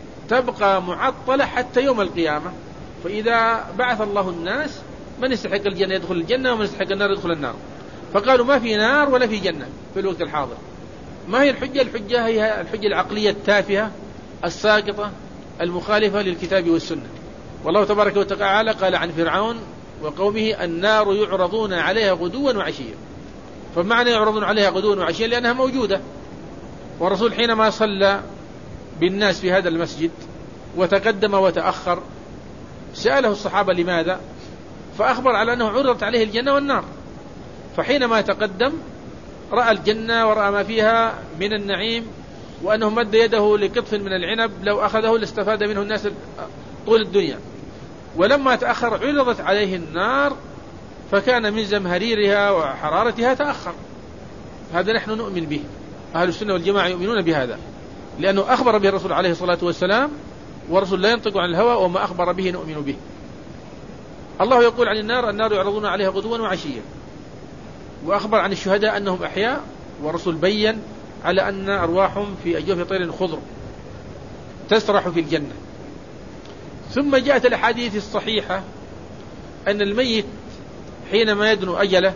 تبقى معطلة حتى يوم القيامة، فإذا بعث الله الناس من يستحق الجنة يدخل الجنة ومن يستحق النار يدخل النار. فقالوا ما في نار ولا في جنة في الوقت الحاضر. ما هي الحجة؟ الحجة هي الحجة العقلية التافهة الساقطة المخالفة للكتاب والسنة. والله تبارك وتعالى قال عن فرعون وقومه النار يعرضون عليها غدوا وعشيا. فمعنى يعرضون عليها غدوا وعشيا لأنها موجودة. والرسول حينما صلى بالناس في هذا المسجد وتقدم وتأخر سأله الصحابة لماذا؟ فأخبر على أنه عرضت عليه الجنة والنار. فحينما تقدم رأى الجنة ورأى ما فيها من النعيم، وأنه مد يده لقطف من العنب لو أخذه لاستفاد منه الناس طول الدنيا. ولما تأخر عرضت عليه النار فكان من زمهريرها وحرارتها تأخر. هذا نحن نؤمن به، أهل السنة والجماعة يؤمنون بهذا. لأنه أخبر به الرسول عليه الصلاة والسلام، والرسول لا ينطق عن الهوى، وما أخبر به نؤمن به. الله يقول عن النار يعرضون عليها غدوا وعشيا، وأخبر عن الشهداء أنهم أحياء، والرسول بين على أن أرواحهم في أجوف طير خضر تسرح في الجنة. ثم جاءت الأحاديث الصحيحة أن الميت حينما يدنو أجله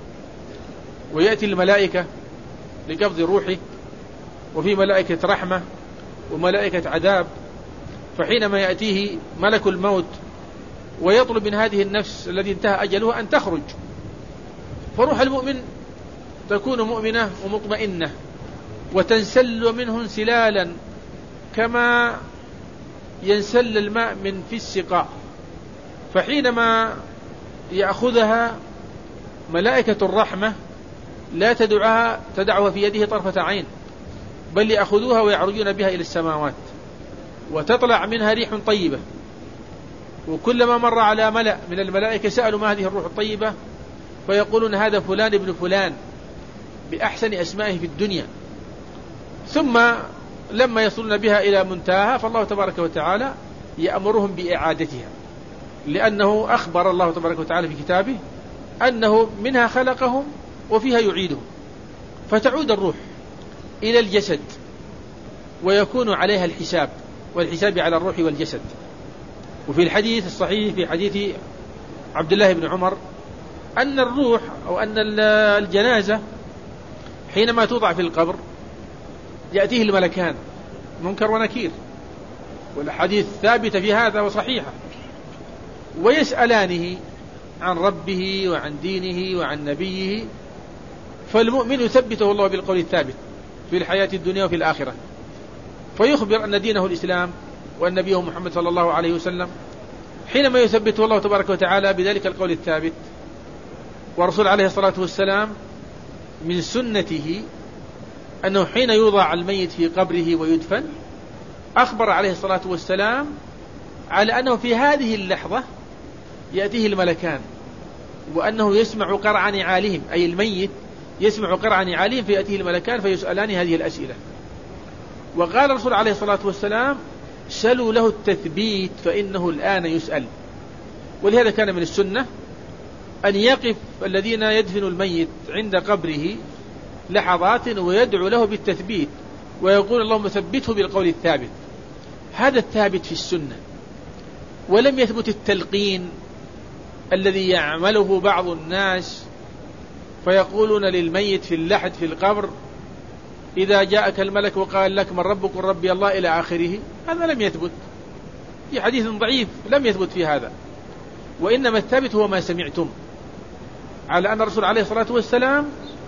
ويأتي الملائكة لقبض روحه، وفي ملائكة رحمة وملائكة عذاب، فحينما يأتيه ملك الموت ويطلب من هذه النفس التي انتهى أجلها أن تخرج، فروح المؤمن تكون مؤمنة ومطمئنة وتنسل منه انسلالا كما ينسل الماء من في السقاء. فحينما يأخذها ملائكة الرحمة لا تدعها في يده طرفة عين، بل يأخذوها ويعرجون بها إلى السماوات، وتطلع منها ريح طيبة، وكلما مر على ملأ من الملائكة سألوا ما هذه الروح الطيبة، فيقولون هذا فلان ابن فلان بأحسن أسمائه في الدنيا. ثم لما يصلون بها إلى منتهاها فالله تبارك وتعالى يأمرهم بإعادتها، لأنه أخبر الله تبارك وتعالى في كتابه أنه منها خلقهم وفيها يعيدهم، فتعود الروح إلى الجسد ويكون عليها الحساب، والحساب على الروح والجسد. وفي الحديث الصحيح في حديث عبد الله بن عمر أن الروح أو أن الجنازة حينما توضع في القبر يأتيه الملكان منكر ونكير، والحديث ثابتة في هذا وصحيحة، ويسألانه عن ربه وعن دينه وعن نبيه، فالمؤمن يثبته الله بالقول الثابت في الحياة الدنيا وفي الآخرة، فيخبر أن دينه الإسلام وأن نبيه محمد صلى الله عليه وسلم. حينما يثبته الله تبارك وتعالى بذلك القول الثابت، ورسول عليه الصلاة والسلام من سنته أنه حين يوضع الميت في قبره ويدفن أخبر عليه الصلاة والسلام على أنه في هذه اللحظة يأتيه الملكان، وأنه يسمع قرع نعالهم، أي الميت يسمع قرع نعالهم، فيأتيه الملكان فيسألان هذه الأسئلة. وقال الرسول عليه الصلاة والسلام سلوا له التثبيت فإنه الآن يسأل. ولهذا كان من السنة أن يقف الذين يدفنوا الميت عند قبره لحظات ويدعو له بالتثبيت، ويقول اللهم ثبته بالقول الثابت. هذا الثابت في السنة، ولم يثبت التلقين الذي يعمله بعض الناس، فيقولون للميت في اللحد في القبر إذا جاءك الملك وقال لك من ربك؟ ربي الله، إلى آخره. هذا لم يثبت في حديث ضعيف، لم يثبت في هذا، وإنما الثابت هو ما سمعتم، على أن الرسول عليه الصلاة والسلام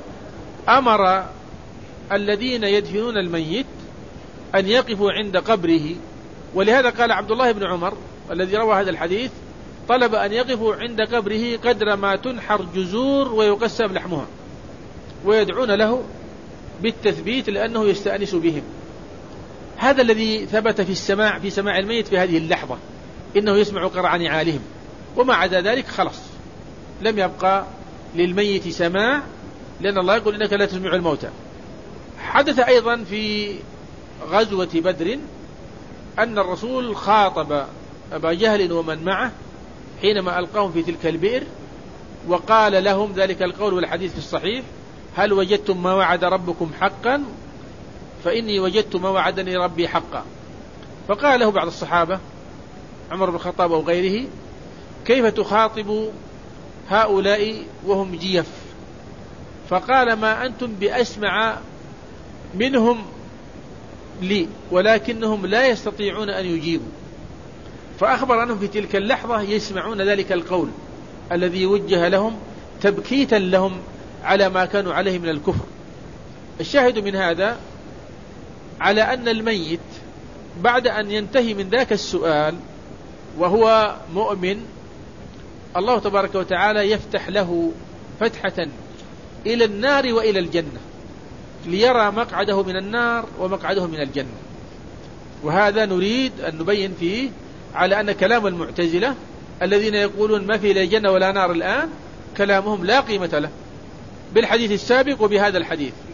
أمر الذين يدفنون الميت أن يقفوا عند قبره. ولهذا قال عبد الله بن عمر الذي روى هذا الحديث طلب أن يقفوا عند قبره قدر ما تنحر جزور ويقسم لحمها، ويدعون له بالتثبيت لأنه يستأنس بهم. هذا الذي ثبت في سماع الميت في هذه اللحظة، إنه يسمع قرع نعالهم، وما عدا ذلك خلص لم يبقى للميت سماع، لأن الله يقول إنك لا تسمع الموتى. حدث أيضا في غزوة بدر أن الرسول خاطب أبا جهل ومن معه حينما ألقاهم في تلك البئر، وقال لهم ذلك القول والحديث في الصحيح: هل وجدتم ما وعد ربكم حقا؟ فإني وجدت ما وعدني ربي حقا. فقال له بعض الصحابة عمر بن الخطاب أو غيره: كيف تخاطب هؤلاء وهم جيف؟ فقال: ما أنتم بأسمع منهم لي، ولكنهم لا يستطيعون أن يجيبوا. فأخبر أنهم في تلك اللحظة يسمعون ذلك القول الذي وجه لهم تبكيتا لهم على ما كانوا عليه من الكفر. الشاهد من هذا على أن الميت بعد أن ينتهي من ذاك السؤال وهو مؤمن، الله تبارك وتعالى يفتح له فتحة إلى النار وإلى الجنة، ليرى مقعده من النار ومقعده من الجنة. وهذا نريد أن نبين فيه على أن كلام المعتزلة الذين يقولون ما في لا جنة ولا نار الآن كلامهم لا قيمة له بالحديث السابق وبهذا الحديث،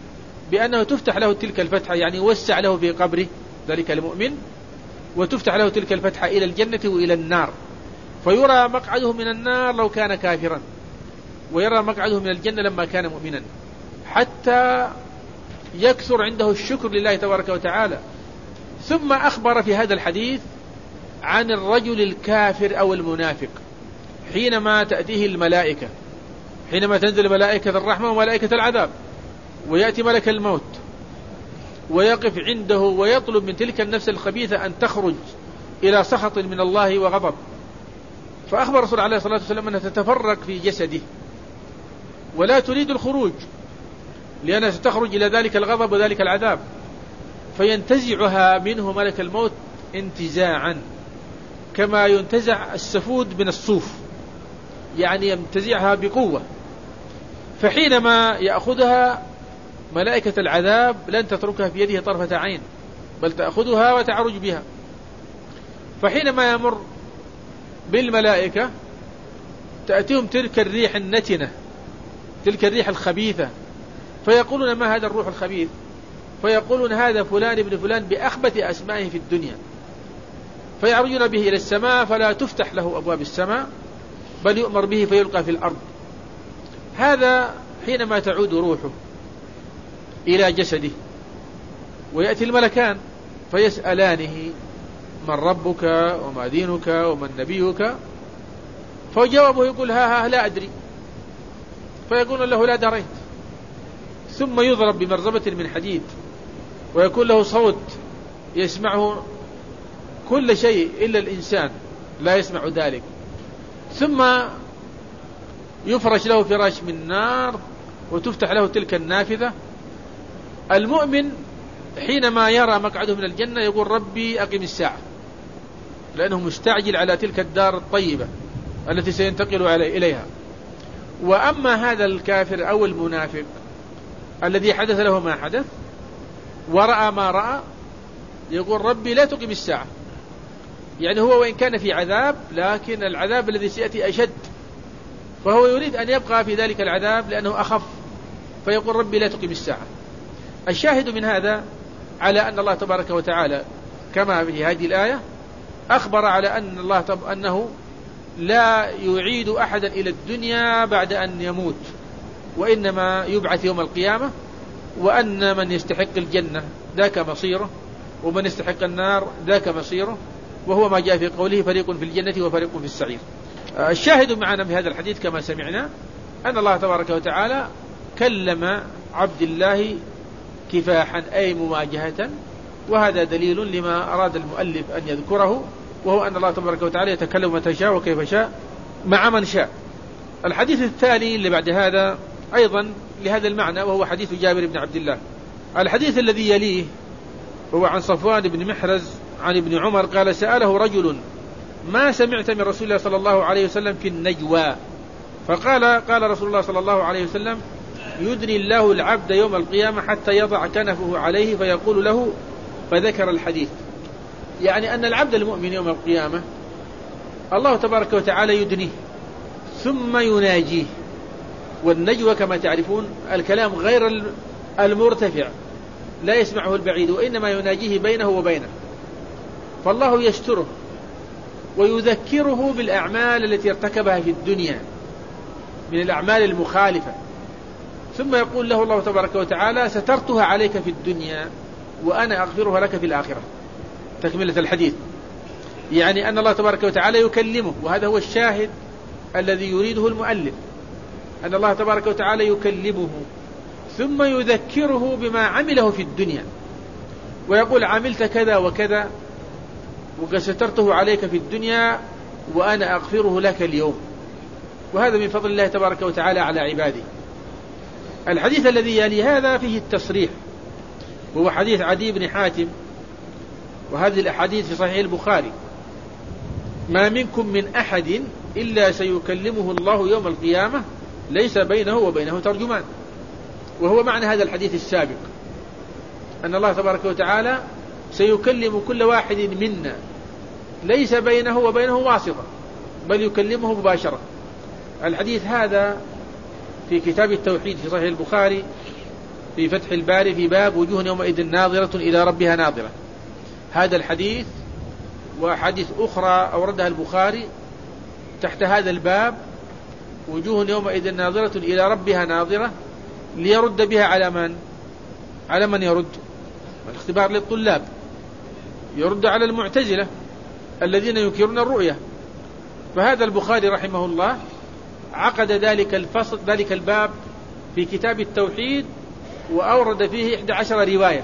بأنه تفتح له تلك الفتحة، يعني يوسع له في قبره ذلك المؤمن، وتفتح له تلك الفتحة إلى الجنة وإلى النار، فيرى مقعده من النار لو كان كافرا، ويرى مقعده من الجنة لما كان مؤمنا، حتى يكثر عنده الشكر لله تبارك وتعالى. ثم أخبر في هذا الحديث عن الرجل الكافر أو المنافق حينما تأتيه الملائكة، حينما تنزل ملائكة الرحمة وملائكة العذاب، ويأتي ملك الموت ويقف عنده ويطلب من تلك النفس الخبيثة أن تخرج إلى سخط من الله وغضب. فأخبر الرسول عليه الصلاة والسلام أنها تتفرق في جسده ولا تريد الخروج، لأنها ستخرج إلى ذلك الغضب وذلك العذاب، فينتزعها منه ملك الموت انتزاعا كما ينتزع السفود من الصوف، يعني ينتزعها بقوة. فحينما يأخذها ملائكة العذاب لن تتركها في يده طرفة عين، بل تأخذها وتعرج بها. فحينما يمر بالملائكة تأتيهم تلك الريح النتنة، تلك الريح الخبيثة، فيقولون ما هذا الروح الخبيث؟ فيقولون هذا فلان ابن فلان بأخبث أسمائه في الدنيا، فيعرجون به إلى السماء فلا تفتح له أبواب السماء، بل يؤمر به فيلقى في الأرض. هذا حينما تعود روحه إلى جسده، ويأتي الملكان فيسألانه من ربك وما دينك ومن نبيك، فجوابه يقول ها لا أدري، فيقول له لا دريت. ثم يضرب بمرزبة من حديد ويكون له صوت يسمعه كل شيء إلا الإنسان لا يسمع ذلك، ثم يفرش له فراش من نار وتفتح له تلك النافذة. المؤمن حينما يرى مقعده من الجنة يقول ربي أقم الساعة، لأنه مستعجل على تلك الدار الطيبة التي سينتقل إليها. وأما هذا الكافر أو المنافق الذي حدث له ما حدث ورأى ما رأى يقول ربي لا تقم الساعة، يعني هو وإن كان في عذاب لكن العذاب الذي سيأتي أشد، فهو يريد أن يبقى في ذلك العذاب لأنه أخف، فيقول ربي لا تقم الساعة. الشاهد من هذا على أن الله تبارك وتعالى كما في هذه الآية أخبر على أن الله أنه لا يعيد أحدا إلى الدنيا بعد أن يموت، وإنما يبعث يوم القيامة، وأن من يستحق الجنة ذاك مصيره، ومن يستحق النار ذاك مصيره، وهو ما جاء في قوله فريق في الجنة وفريق في السعير. الشاهد معنا في هذا الحديث كما سمعنا أن الله تبارك وتعالى كلم عبد الله كفاحا أي مواجهة، وهذا دليل لما أراد المؤلف أن يذكره، وهو أن الله تبارك وتعالى يتكلم متى شاء وكيف شاء مع من شاء. الحديث الثاني اللي بعد هذا أيضا لهذا المعنى، وهو حديث جابر بن عبد الله. الحديث الذي يليه هو عن صفوان بن محرز عن ابن عمر قال سأله رجل ما سمعت من رسول الله صلى الله عليه وسلم في النجوى؟ قال رسول الله صلى الله عليه وسلم يدني الله العبد يوم القيامة حتى يضع كنفه عليه فيقول له، فذكر الحديث، يعني أن العبد المؤمن يوم القيامة الله تبارك وتعالى يدنيه ثم يناجيه. والنجوى كما تعرفون الكلام غير المرتفع لا يسمعه البعيد، وإنما يناجيه بينه وبينه، فالله يستره ويذكره بالأعمال التي ارتكبها في الدنيا من الأعمال المخالفة، ثم يقول له الله تبارك وتعالى سترتها عليك في الدنيا وأنا أغفرها لك في الآخرة. تكملة الحديث، يعني أن الله تبارك وتعالى يكلمه، وهذا هو الشاهد الذي يريده المؤلف، أن الله تبارك وتعالى يكلمه ثم يذكره بما عمله في الدنيا، ويقول عملت كذا وكذا وقد سترته عليك في الدنيا وأنا أغفره لك اليوم، وهذا من فضل الله تبارك وتعالى على عباده. الحديث الذي يلي هذا فيه التصريح، وهو حديث عدي بن حاتم، وهذه الأحاديث في صحيح البخاري: ما منكم من أحد إلا سيكلمه الله يوم القيامة ليس بينه وبينه ترجمان. وهو معنى هذا الحديث السابق، أن الله تبارك وتعالى سيكلم كل واحد منا ليس بينه وبينه واسطة، بل يكلمه مباشرة. الحديث هذا في كتاب التوحيد في صحيح البخاري في فتح الباري في باب وجوه يومئذ ناظرة إلى ربها ناظرة. هذا الحديث وحديث أخرى أوردها البخاري تحت هذا الباب وجوه يومئذ ناظرة إلى ربها ناظرة، ليرد بها على من يرد؟ الاختبار للطلاب، يرد على المعتزلة الذين ينكرون الرؤية. فهذا البخاري رحمه الله عقد ذلك الباب في كتاب التوحيد، وأورد فيه 11 رواية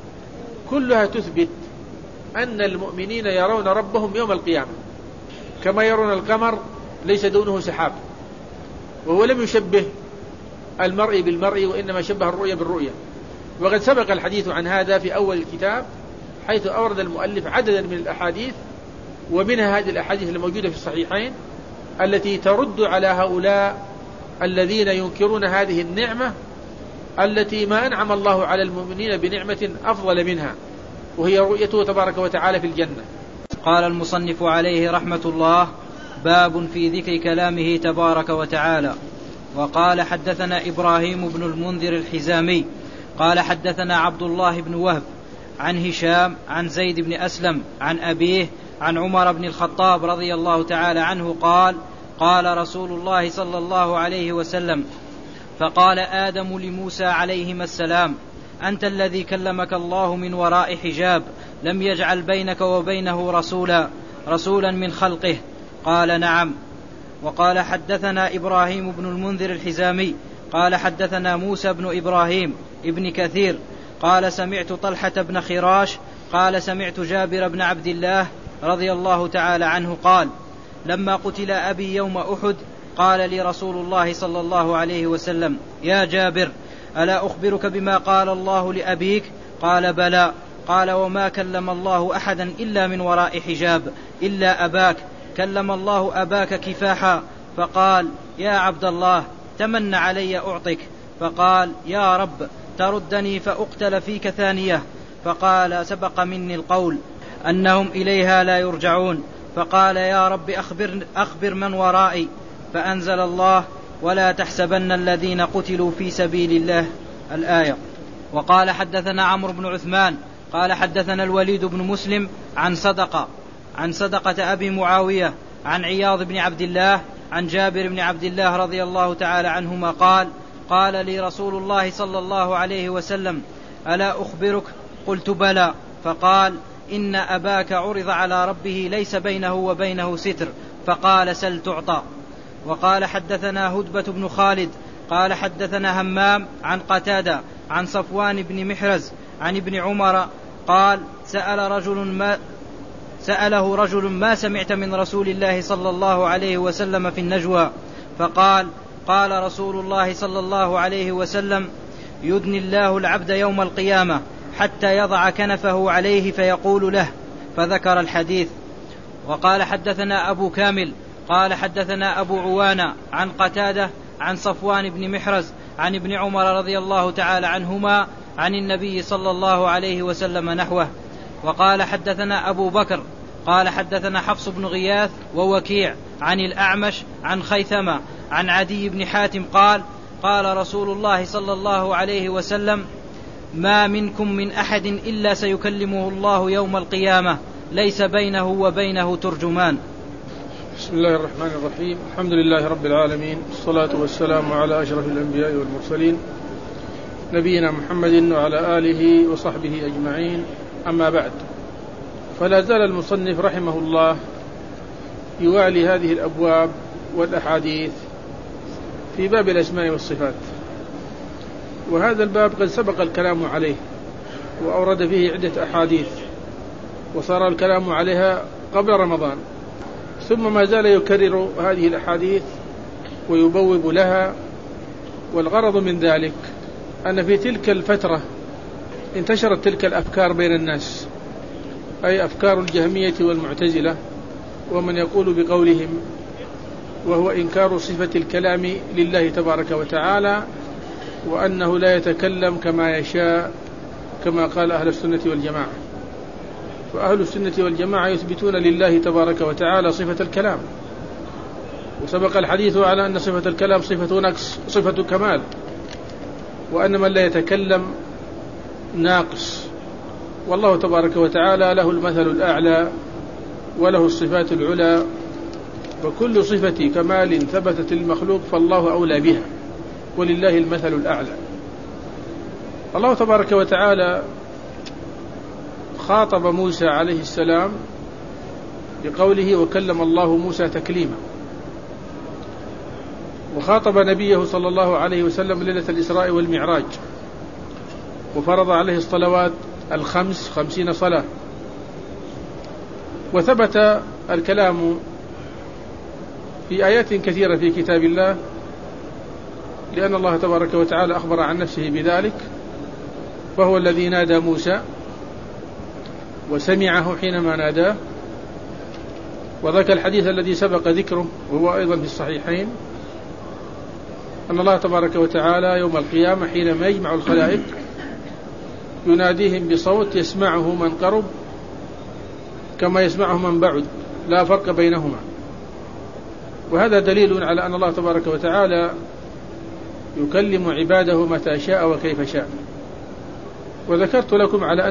كلها تثبت أن المؤمنين يرون ربهم يوم القيامة كما يرون القمر ليس دونه سحاب. وهو لم يشبه المرء بالمرء، وإنما شبه الرؤية بالرؤية. وقد سبق الحديث عن هذا في أول الكتاب، حيث أورد المؤلف عددا من الأحاديث، ومنها هذه الأحاديث الموجودة في الصحيحين التي ترد على هؤلاء الذين ينكرون هذه النعمة التي ما أنعم الله على المؤمنين بنعمة أفضل منها، وهي رؤيته تبارك وتعالى في الجنة. قال المصنف عليه رحمة الله: باب في ذكر كلامه تبارك وتعالى. وقال حدثنا إبراهيم بن المنذر الحزامي قال حدثنا عبد الله بن وهب عن هشام عن زيد بن أسلم عن أبيه عن عمر بن الخطاب رضي الله تعالى عنه قال: قال رسول الله صلى الله عليه وسلم: فقال آدم لموسى عليهما السلام: أنت الذي كلمك الله من وراء حجاب لم يجعل بينك وبينه رسولا من خلقه؟ قال: نعم. وقال حدثنا إبراهيم بن المنذر الحزامي قال حدثنا موسى بن إبراهيم ابن كثير قال سمعت طلحة بن خراش قال سمعت جابر بن عبد الله رضي الله تعالى عنه قال: لما قتل أبي يوم أحد قال لي رسول الله صلى الله عليه وسلم: يا جابر، ألا أخبرك بما قال الله لأبيك؟ قال: بلى. قال: وما كلم الله أحدا إلا من وراء حجاب إلا أباك، كلم الله أباك كفاحا، فقال: يا عبد الله، تمن علي أعطك. فقال: يا رب، تردني فأقتل فيك ثانية. فقال: سبق مني القول أنهم إليها لا يرجعون. فقال: يا رب، أخبر من ورائي. فأنزل الله: ولا تحسبن الذين قتلوا في سبيل الله، الآية. وقال حدثنا عمرو بن عثمان قال حدثنا الوليد بن مسلم عن صدقة أبي معاوية عن عياض بن عبد الله عن جابر بن عبد الله رضي الله تعالى عنهما قال: قال لي رسول الله صلى الله عليه وسلم: ألا أخبرك؟ قلت: بلى. فقال: إن أباك عرض على ربه ليس بينه وبينه ستر، فقال: سل تعطى. وقال حدثنا هدبة بن خالد قال حدثنا همام عن قتادة عن صفوان بن محرز عن ابن عمر قال: سأله رجل: ما سمعت من رسول الله صلى الله عليه وسلم في النجوى؟ فقال: قال رسول الله صلى الله عليه وسلم: يدني الله العبد يوم القيامة حتى يضع كنفه عليه فيقول له، فذكر الحديث. وقال حدثنا أبو كامل قال حدثنا أبو عوانة عن قتادة عن صفوان بن محرز عن ابن عمر رضي الله تعالى عنهما عن النبي صلى الله عليه وسلم نحوه. وقال حدثنا أبو بكر قال حدثنا حفص بن غياث ووكيع عن الأعمش عن خيثمة عن عدي بن حاتم قال: قال رسول الله صلى الله عليه وسلم: ما منكم من أحد إلا سيكلمه الله يوم القيامة ليس بينه وبينه ترجمان. بسم الله الرحمن الرحيم. الحمد لله رب العالمين، الصلاة والسلام على أشرف الأنبياء والمرسلين، نبينا محمد وعلى آله وصحبه أجمعين. أما بعد، فلا زال المصنف رحمه الله يوالي هذه الأبواب والأحاديث في باب الأسماء والصفات. وهذا الباب قد سبق الكلام عليه وأورد فيه عدة أحاديث، وصار الكلام عليها قبل رمضان، ثم ما زال يكرر هذه الأحاديث ويبوب لها. والغرض من ذلك أن في تلك الفترة انتشرت تلك الأفكار بين الناس، أي أفكار الجهمية والمعتزلة ومن يقول بقولهم، وهو إنكار صفة الكلام لله تبارك وتعالى، وأنه لا يتكلم كما يشاء كما قال أهل السنة والجماعة. فأهل السنة والجماعة يثبتون لله تبارك وتعالى صفة الكلام، وسبق الحديث على أن صفة الكلام صفة نقص، صفة كمال، وأن من لا يتكلم ناقص. والله تبارك وتعالى له المثل الأعلى وله الصفات العلى، وكل صفة كمال ثبتت للمخلوق فالله أولى بها، ولله المثل الأعلى. الله تبارك وتعالى خاطب موسى عليه السلام بقوله وكلم الله موسى تكليما، وخاطب نبيه صلى الله عليه وسلم ليلة الإسراء والمعراج، وفرض عليه الصلوات 50 صلاة. وثبت الكلام في آيات كثيرة في كتاب الله، لأن الله تبارك وتعالى أخبر عن نفسه بذلك، فهو الذي نادى موسى وسمعه حينما ناداه. وذاك الحديث الذي سبق ذكره وهو أيضا في الصحيحين، أن الله تبارك وتعالى يوم القيامة حينما يجمع الخلائق يناديهم بصوت يسمعه من قرب كما يسمعه من بعد، لا فرق بينهما. وهذا دليل على أن الله تبارك وتعالى يكلم عباده متى شاء وكيف شاء. وذكرت لكم على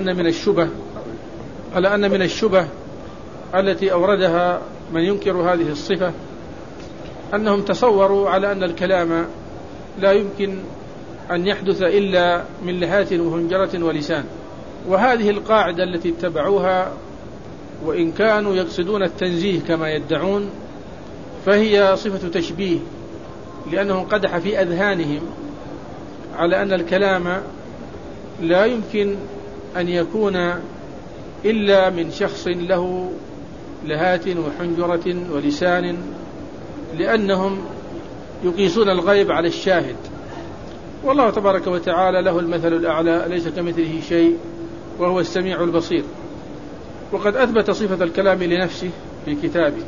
أن من الشبه التي أوردها من ينكر هذه الصفة أنهم تصوروا على أن الكلام لا يمكن أن يحدث إلا من لهات وهنجرة ولسان. وهذه القاعدة التي اتبعوها، وإن كانوا يقصدون التنزيه كما يدعون، فهي صفة تشبيه، لأنهم قدح في أذهانهم على أن الكلام لا يمكن أن يكون إلا من شخص له لهات وحنجرة ولسان، لأنهم يقيسون الغيب على الشاهد. والله تبارك وتعالى له المثل الأعلى، ليس كمثله شيء وهو السميع البصير. وقد أثبت صفة الكلام لنفسه في كتابه،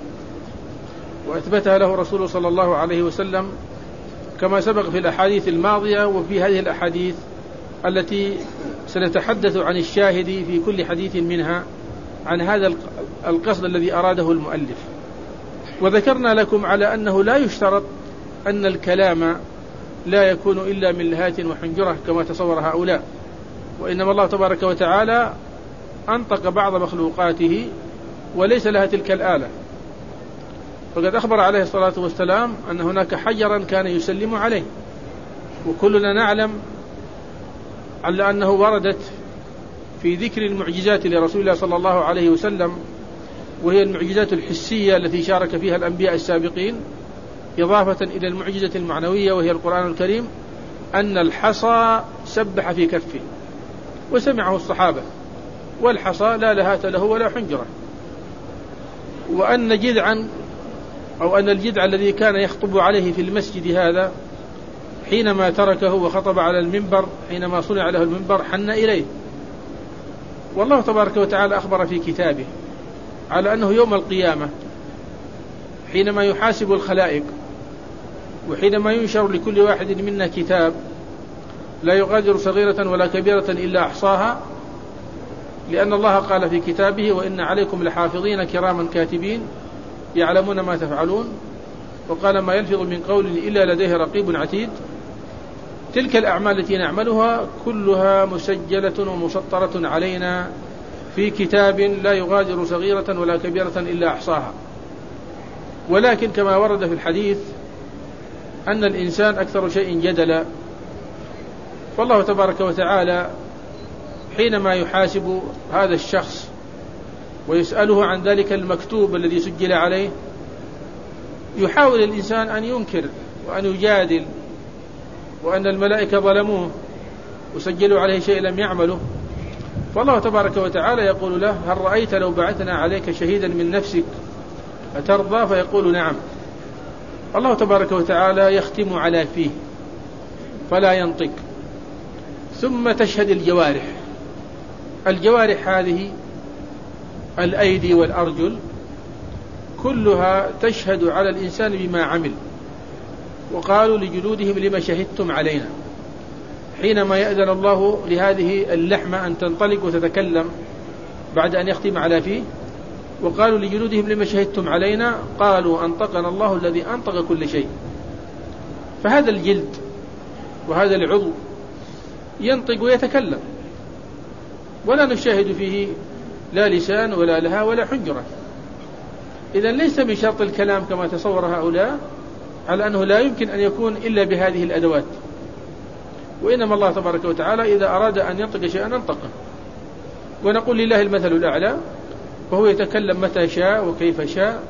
وأثبتها له رسوله صلى الله عليه وسلم كما سبق في الأحاديث الماضية، وفي هذه الأحاديث التي سنتحدث عن الشاهد في كل حديث منها عن هذا القصد الذي أراده المؤلف. وذكرنا لكم على أنه لا يشترط أن الكلام لا يكون إلا من لهات وحنجرة كما تصور هؤلاء، وإنما الله تبارك وتعالى أنطق بعض مخلوقاته وليس لها تلك الآلة. فقد أخبر عليه الصلاة والسلام أن هناك حجرا كان يسلم عليه، وكلنا نعلم على أنه وردت في ذكر المعجزات لرسول الله صلى الله عليه وسلم، وهي المعجزات الحسية التي شارك فيها الأنبياء السابقين، إضافة إلى المعجزة المعنوية وهي القرآن الكريم، أن الحصى سبح في كفه وسمعه الصحابة، والحصى لا لهات له ولا حنجرة. وأن الجذع الذي كان يخطب عليه في المسجد هذا حينما تركه وخطب على المنبر، حينما صنع له المنبر حن إليه. والله تبارك وتعالى أخبر في كتابه على أنه يوم القيامة حينما يحاسب الخلائق، وحينما ينشر لكل واحد منا كتاب لا يغادر صغيرة ولا كبيرة إلا أحصاها، لأن الله قال في كتابه وإن عليكم لحافظين كراما كاتبين يعلمون ما تفعلون، وقال ما يلفظ من قول إلا لديه رقيب عتيد. تلك الأعمال التي نعملها كلها مسجلة ومسطرة علينا في كتاب لا يغادر صغيرة ولا كبيرة إلا أحصاها. ولكن كما ورد في الحديث أن الإنسان أكثر شيء جدلا، فالله تبارك وتعالى حينما يحاسب هذا الشخص ويسأله عن ذلك المكتوب الذي سجل عليه، يحاول الإنسان أن ينكر وأن يجادل، وأن الملائكة ظلموه وسجلوا عليه شيء لم يعمله. فالله تبارك وتعالى يقول له هل رأيت لو بعثنا عليك شهيدا من نفسك أترضى؟ فيقول نعم. الله تبارك وتعالى يختم على فيه فلا ينطق، ثم تشهد الجوارح هذه الأيدي والأرجل كلها تشهد على الإنسان بما عمل. وقالوا لجلودهم لما شهدتم علينا، حينما يأذن الله لهذه اللحمة أن تنطلق وتتكلم بعد أن يختم على فيه. وقالوا لجلودهم لما شهدتم علينا، قالوا أنطقنا الله الذي أنطق كل شيء. فهذا الجلد وهذا العضو ينطق ويتكلم، ولا نشاهد فيه لا لسان ولا لها ولا حنجرة. إذن ليس من شرط الكلام كما تصور هؤلاء على أنه لا يمكن أن يكون إلا بهذه الأدوات، وإنما الله تبارك وتعالى إذا أراد أن ينطق شيئا انطقه. ونقول لله المثل الأعلى، وهو يتكلم متى شاء وكيف شاء،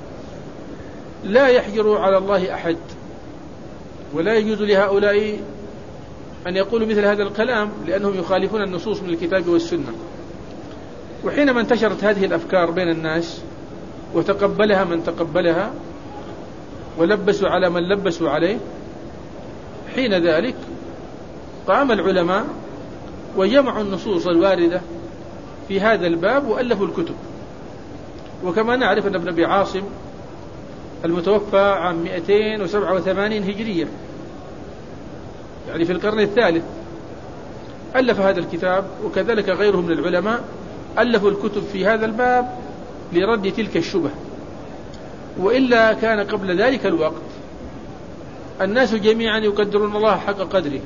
لا يحجر على الله أحد، ولا يجوز لهؤلاء أن يقولوا مثل هذا الكلام لأنهم يخالفون النصوص من الكتاب والسنة. وحينما انتشرت هذه الأفكار بين الناس وتقبلها من تقبلها ولبسوا على من لبسوا عليه، حين ذلك قام العلماء وجمعوا النصوص الواردة في هذا الباب وألفوا الكتب. وكما نعرف أن ابن أبي عاصم المتوفى عام 287 هجرية، يعني في القرن الثالث، ألف هذا الكتاب، وكذلك غيره من العلماء ألفوا الكتب في هذا الباب لرد تلك الشبه. وإلا كان قبل ذلك الوقت الناس جميعا يقدرون الله حق قدره،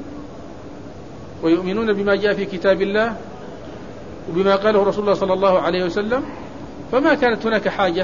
ويؤمنون بما جاء في كتاب الله وبما قاله رسول الله صلى الله عليه وسلم، فما كانت هناك حاجة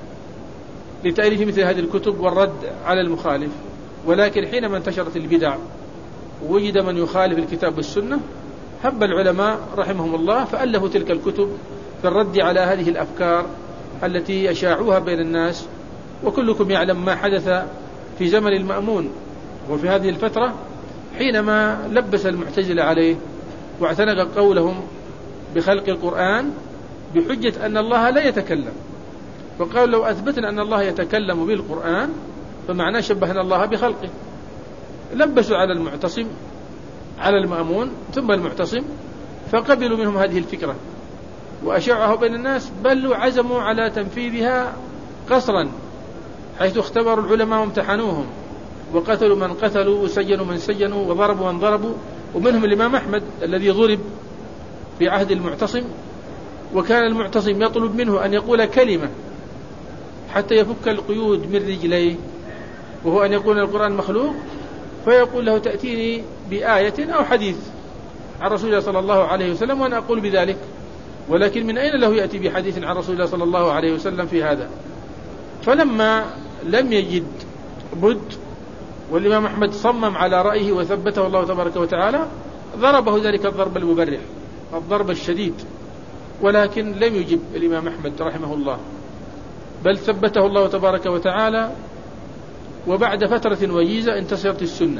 لتأليف مثل هذه الكتب والرد على المخالف. ولكن حينما انتشرت البدع ووجد من يخالف الكتاب والسنة، هب العلماء رحمهم الله فألفوا تلك الكتب في الرد على هذه الأفكار التي أشاعوها بين الناس. وكلكم يعلم ما حدث في زمن المأمون وفي هذه الفترة، حينما لبس المعتزلة عليه واعتنق قولهم بخلق القرآن بحجة أن الله لا يتكلم، وقالوا لو أثبتنا أن الله يتكلم بالقرآن فمعناه شبهنا الله بخلقه. لبسوا على المعتصم، على المأمون ثم المعتصم، فقبلوا منهم هذه الفكرة وأشاعوها بين الناس، بل عزموا على تنفيذها قصرا، حيث اختبروا العلماء وامتحنوهم وقتلوا من قتلوا وسجنوا من سجنوا وضربوا من ضربوا. ومنهم الإمام أحمد الذي ضرب في عهد المعتصم، وكان المعتصم يطلب منه أن يقول كلمة حتى يفك القيود من رجليه، وهو أن يقول القرآن مخلوق، فيقول له تأتيني بآية أو حديث عن رسول الله صلى الله عليه وسلم وأنا أقول بذلك. ولكن من أين له يأتي بحديث عن رسول الله صلى الله عليه وسلم في هذا؟ فلما لم يجد بد والإمام أحمد صمم على رأيه وثبته الله تبارك وتعالى، ضربه ذلك الضرب المبرح، الضرب الشديد. ولكن لم يجب الإمام أحمد رحمه الله، بل ثبته الله تبارك وتعالى. وبعد فترة وجيزة انتصرت السنة.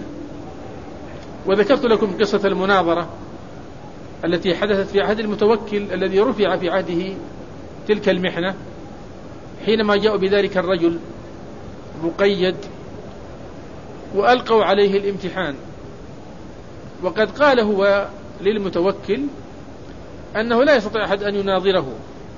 وذكرت لكم قصة المناظرة التي حدثت في عهد المتوكل الذي رفع في عهده تلك المحنة، حينما جاءوا بذلك الرجل مقيد وألقوا عليه الامتحان. وقد قال هو للمتوكل أنه لا يستطيع أحد أن يناظره،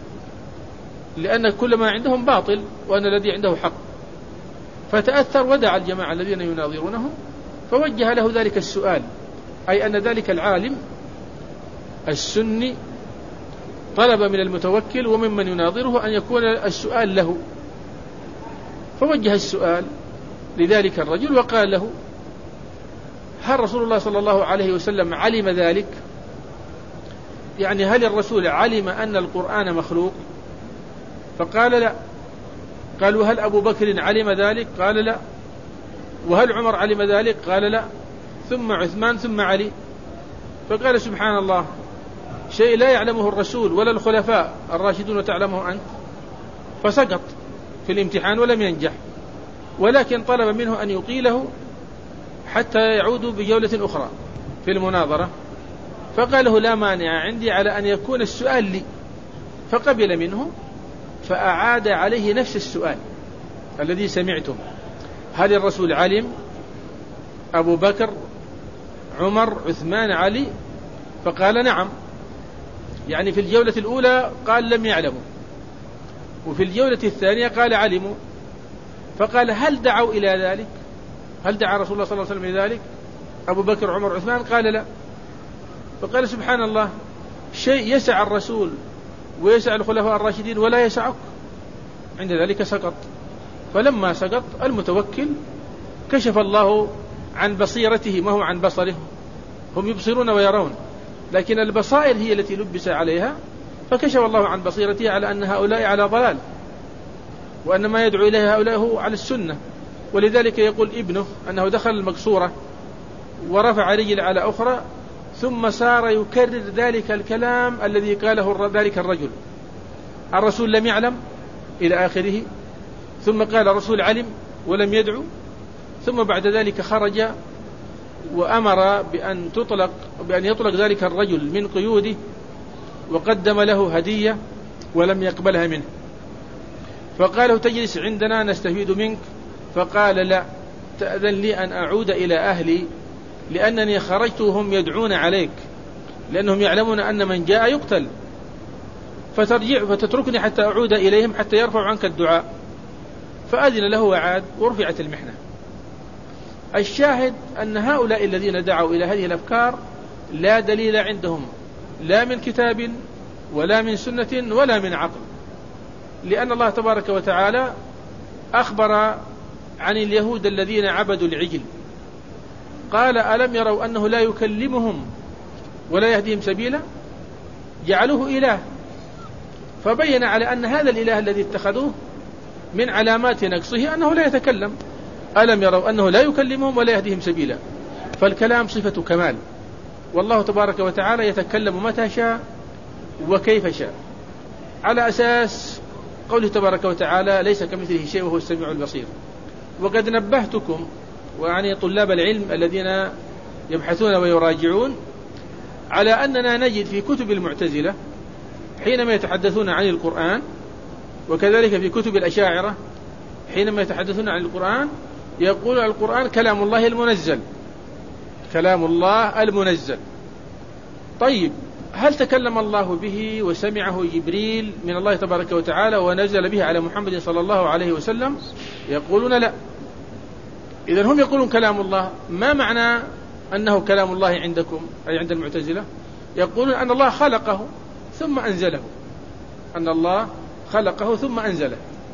لأن كل ما عندهم باطل وأن الذي عنده حق. فتأثر ودعا الجماعة الذين يناظرونه، فوجه له ذلك السؤال، أي أن ذلك العالم السني طلب من المتوكل وممن يناظره أن يكون السؤال له. فوجه السؤال لذلك الرجل وقال له: هل رسول الله صلى الله عليه وسلم علم ذلك؟ يعني هل الرسول علم أن القرآن مخلوق؟ فقال لا. قالوا: هل أبو بكر علم ذلك؟ قال لا. وهل عمر علم ذلك؟ قال لا. ثم عثمان ثم علي. فقال: سبحان الله، شيء لا يعلمه الرسول ولا الخلفاء الراشدون وتعلمه أنت. فسقط في الامتحان ولم ينجح، ولكن طلب منه أن يطيله حتى يعودوا بجولة أخرى في المناظرة. فقال له: لا مانع عندي على أن يكون السؤال لي. فقبل منه، فأعاد عليه نفس السؤال الذي سمعته: هل الرسول علم؟ أبو بكر، عمر، عثمان، علي. فقال: نعم. يعني في الجولة الأولى قال لم يعلموا، وفي الجولة الثانية قال علموا. فقال: هل دعوا إلى ذلك؟ هل دعا رسول الله صلى الله عليه وسلم إلى ذلك أبو بكر، عمر، عثمان؟ قال لا. فقال: سبحان الله، شيء يسع الرسول ويسع الخلفاء الراشدين ولا يسعك. عند ذلك سقط. فلما سقط المتوكل كشف الله عن بصيرته ما هو عن بصره، هم يبصرون ويرون، لكن البصائر هي التي لبس عليها، فكشف الله عن بصيرته على أن هؤلاء على ضلال، وأن ما يدعو إليه هؤلاء هو على السنة. ولذلك يقول ابنه أنه دخل المقصورة ورفع رجل على أخرى، ثم صار يكرر ذلك الكلام الذي قاله ذلك الرجل. الرسول لم يعلم إلى آخره، ثم قال الرسول علم ولم يدعو، ثم بعد ذلك خرج وأمر بأن يطلق ذلك الرجل من قيوده، وقدم له هدية ولم يقبلها منه، فقال له تجلس عندنا نستفيد منك، فقال لا، تأذن لي أن أعود إلى أهلي، لأنني خرجت وهم يدعون عليك، لأنهم يعلمون أن من جاء يقتل، فتتركني حتى أعود إليهم حتى يرفع عنك الدعاء. فأذن له وعاد، ورفعت المحنة. الشاهد أن هؤلاء الذين دعوا إلى هذه الأفكار لا دليل عندهم، لا من كتاب ولا من سنة ولا من عقل، لأن الله تبارك وتعالى أخبر عن اليهود الذين عبدوا العجل، قال ألم يروا أنه لا يكلمهم ولا يهديهم سبيلا، جعلوه إله، فبين على أن هذا الإله الذي اتخذوه من علامات نقصه أنه لا يتكلم. ألم يروا أنه لا يكلمهم ولا يهديهم سبيلا، فالكلام صفة كمال، والله تبارك وتعالى يتكلم متى شاء وكيف شاء، على أساس قوله تبارك وتعالى ليس كمثله شيء وهو السميع البصير. وقد نبهتكم وعني طلاب العلم الذين يبحثون ويراجعون على أننا نجد في كتب المعتزلة حينما يتحدثون عن القرآن، وكذلك في كتب الأشاعرة حينما يتحدثون عن القرآن يقول القرآن كلام الله المنزل، كلام الله المنزل. طيب، هل تكلم الله به وسمعه جبريل من الله تبارك وتعالى ونزل به على محمد صلى الله عليه وسلم؟ يقولون لا. إذن هم يقولون كلام الله، ما معنى أنه كلام الله عندكم أي عند المعتزلة؟ يقولون أن الله خلقه ثم أنزله، أن الله خلقه ثم أنزله.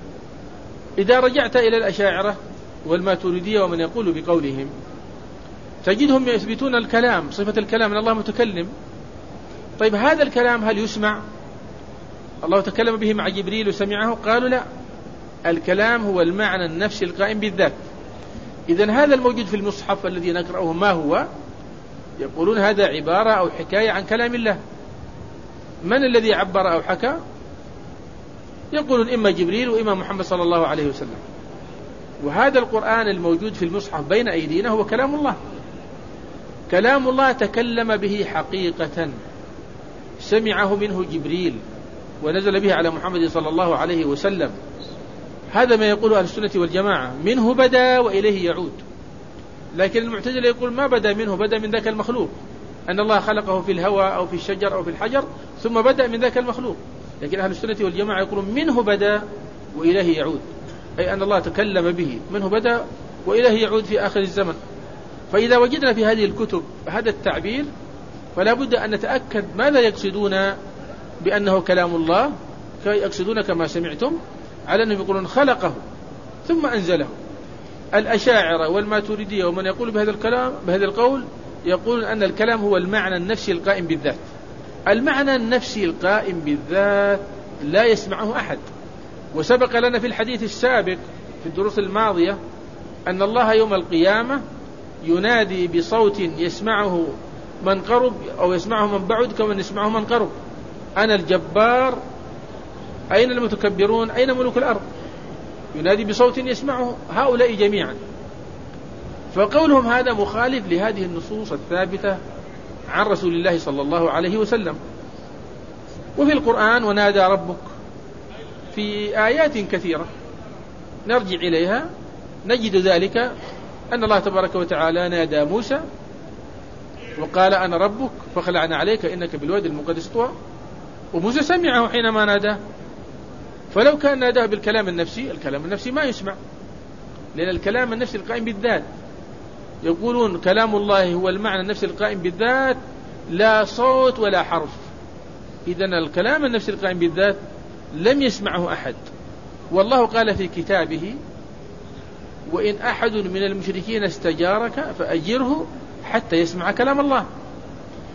إذا رجعت إلى الأشاعرة والماتريدية ومن يقول بقولهم تجدهم يثبتون الكلام، صفة الكلام أن الله متكلم. طيب، هذا الكلام هل يسمع؟ الله تكلم به مع جبريل وسمعه؟ قالوا لا، الكلام هو المعنى النفسي القائم بالذات. إذن هذا الموجود في المصحف الذي نقرأه ما هو؟ يقولون هذا عبارة أو حكاية عن كلام الله. من الذي عبر أو حكى؟ يقولون إما جبريل وإما محمد صلى الله عليه وسلم. وهذا القرآن الموجود في المصحف بين أيدينا هو كلام الله، كلام الله تكلم به حقيقة، سمعه منه جبريل ونزل به على محمد صلى الله عليه وسلم. هذا ما يقوله أهل السنة والجماعة، منه بدأ وإليه يعود. لكن المعتزلة يقول ما بدأ منه، بدأ من ذاك المخلوق، أن الله خلقه في الهواء أو في الشجر أو في الحجر ثم بدأ من ذاك المخلوق. لكن أهل السنة والجماعة يقولون منه بدأ وإليه يعود، أي أن الله تكلم به، منه بدأ وإليه يعود في آخر الزمن. فإذا وجدنا في هذه الكتب هذا التعبير فلا بد أن نتأكد ماذا يقصدون بأنه كلام الله. يقصدون كما سمعتم على أنهم يقولون خلقه ثم أنزله. الأشاعرة والماتريدية ومن يقول بهذا القول يقول أن الكلام هو المعنى النفسي القائم بالذات. المعنى النفسي القائم بالذات لا يسمعه أحد، وسبق لنا في الحديث السابق في الدروس الماضية أن الله يوم القيامة ينادي بصوت يسمعه من قرب أو يسمعه من بعد كما يسمعه من قرب: أنا الجبار، أين المتكبرون، أين ملوك الأرض؟ ينادي بصوت يسمعه هؤلاء جميعا. فقولهم هذا مخالف لهذه النصوص الثابتة عن رسول الله صلى الله عليه وسلم. وفي القرآن ونادى ربك في آيات كثيرة نرجع إليها نجد ذلك، أن الله تبارك وتعالى نادى موسى وقال أنا ربك فخلعنا عليك إنك بالوادي المقدس طوى، وموسى سمعه حينما ناداه. فلو كان ناداه بالكلام النفسي، الكلام النفسي ما يسمع، لأن الكلام النفسي القائم بالذات. يقولون كلام الله هو المعنى النفسي القائم بالذات، لا صوت ولا حرف. إذن الكلام النفسي القائم بالذات لم يسمعه أحد. والله قال في كتابه: وإن أحد من المشركين استجارك فأجره حتى يسمع كلام الله.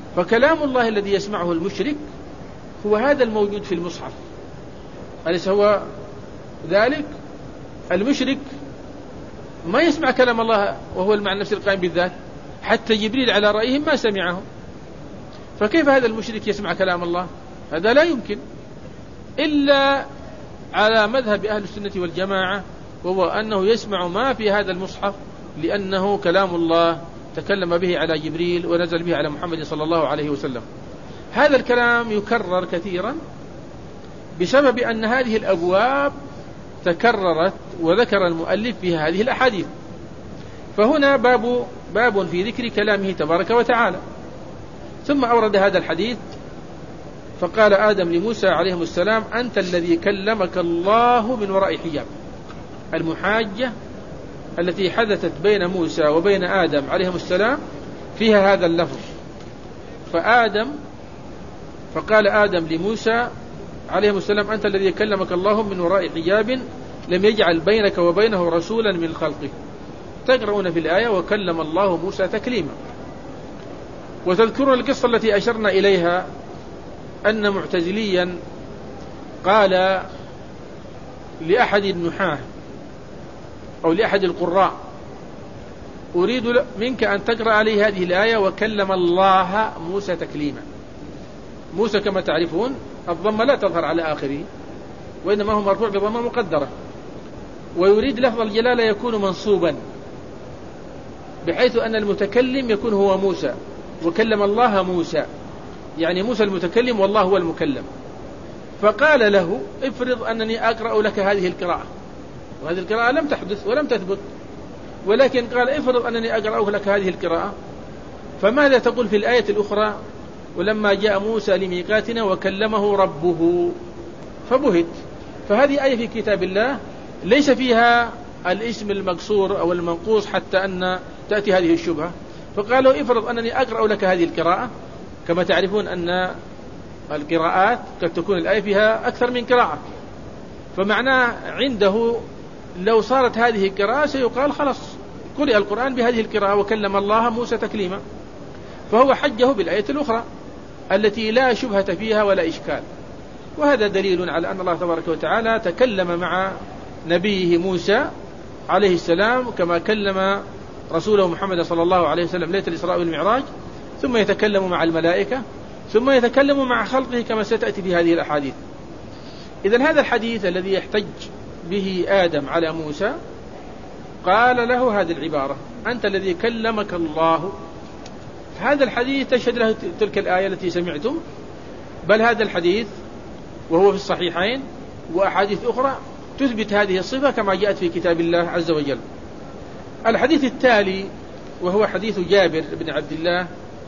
فكلام الله الذي يسمعه المشرك هو هذا الموجود في المصحف، أليس هو ذلك؟ المشرك ما يسمع كلام الله وهو المعنى نفس القائم بالذات، حتى جبريل على رأيهم ما سمعه، فكيف هذا المشرك يسمع كلام الله؟ هذا لا يمكن إلا على مذهب أهل السنة والجماعة، وهو أنه يسمع ما في هذا المصحف، لأنه كلام الله تكلم به على جبريل ونزل به على محمد صلى الله عليه وسلم. هذا الكلام يكرر كثيرا بسبب أن هذه الأبواب تكررت وذكر المؤلف فيها هذه الأحاديث. فهنا باب في ذكر كلامه تبارك وتعالى. ثم أورد هذا الحديث فقال آدم لموسى عليه السلام: أنت الذي كلمك الله من وراء حجاب. المحاجة التي حدثت بين موسى وبين آدم عليه السلام فيها هذا اللفظ. فقال آدم لموسى عليه السلام: أنت الذي كلمك الله من وراء حجاب لم يجعل بينك وبينه رسولا من خلقه. تقرؤون في الآية: وكلم الله موسى تكليما. وتذكرون القصة التي أشرنا إليها أن معتزليا قال لأحد النحاة أو لأحد القراء: أريد منك أن تقرأ عليه هذه الآية: وكلم الله موسى تكليما. موسى كما تعرفون الضمة لا تظهر على آخره، وإنما هو مرفوع بضمة مقدرة، ويريد لفظ الجلالة يكون منصوبا بحيث أن المتكلم يكون هو موسى، وكلم الله موسى، يعني موسى المتكلم والله هو المكلم. فقال له: افرض أنني أقرأ لك هذه القراءة، وهذه القراءة لم تحدث ولم تثبت، ولكن قال: افرض أنني أقرأ لك هذه القراءة، فماذا تقول في الآية الأخرى: ولما جاء موسى لميقاتنا وكلمه ربه؟ فبهت. فهذه آية في كتاب الله ليس فيها الاسم المقصور أو المنقوص حتى أن تأتي هذه الشبهة. فقالوا: افرض أنني أقرأ لك هذه القراءة. كما تعرفون أن القراءات قد تكون الآية فيها أكثر من قراءة، فمعناه عنده لو صارت هذه القراءة سيقال خلاص قرئ القرآن بهذه القراءة وكلم الله موسى تكليما. فهو حجه بالآية الأخرى التي لا شبهة فيها ولا إشكال. وهذا دليل على أن الله تبارك وتعالى تكلم مع نبيه موسى عليه السلام كما كلم رسوله محمد صلى الله عليه وسلم ليلة الإسراء والمعراج، ثم يتكلم مع الملائكة، ثم يتكلم مع خلقه كما ستأتي في هذه الأحاديث. إذن هذا الحديث الذي يحتج به آدم على موسى قال له هذه العبارة: أنت الذي كلمك الله. هذا الحديث تشهد له تلك الآية التي سمعتم، بل هذا الحديث وهو في الصحيحين وأحاديث أخرى تثبت هذه الصفة كما جاءت في كتاب الله عز وجل. الحديث التالي وهو حديث جابر بن عبد الله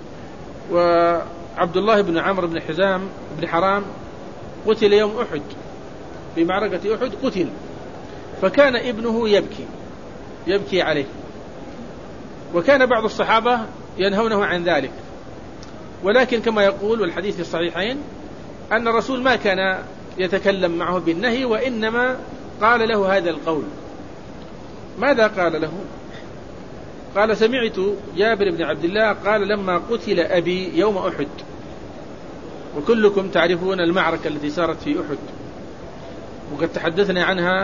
وعبد الله بن عمرو بن حزام بن حرام قتل يوم أحد، في معركة أحد قتل، فكان ابنه يبكي عليه، وكان بعض الصحابة ينهونه عن ذلك، ولكن كما يقول والحديث في الصحيحين أن الرسول ما كان يتكلم معه بالنهي، وإنما قال له هذا القول. ماذا قال له؟ قال: سمعت جابر بن عبد الله قال: لما قتل أبي يوم أحد. وكلكم تعرفون المعركة التي صارت في أحد، وقد تحدثنا عنها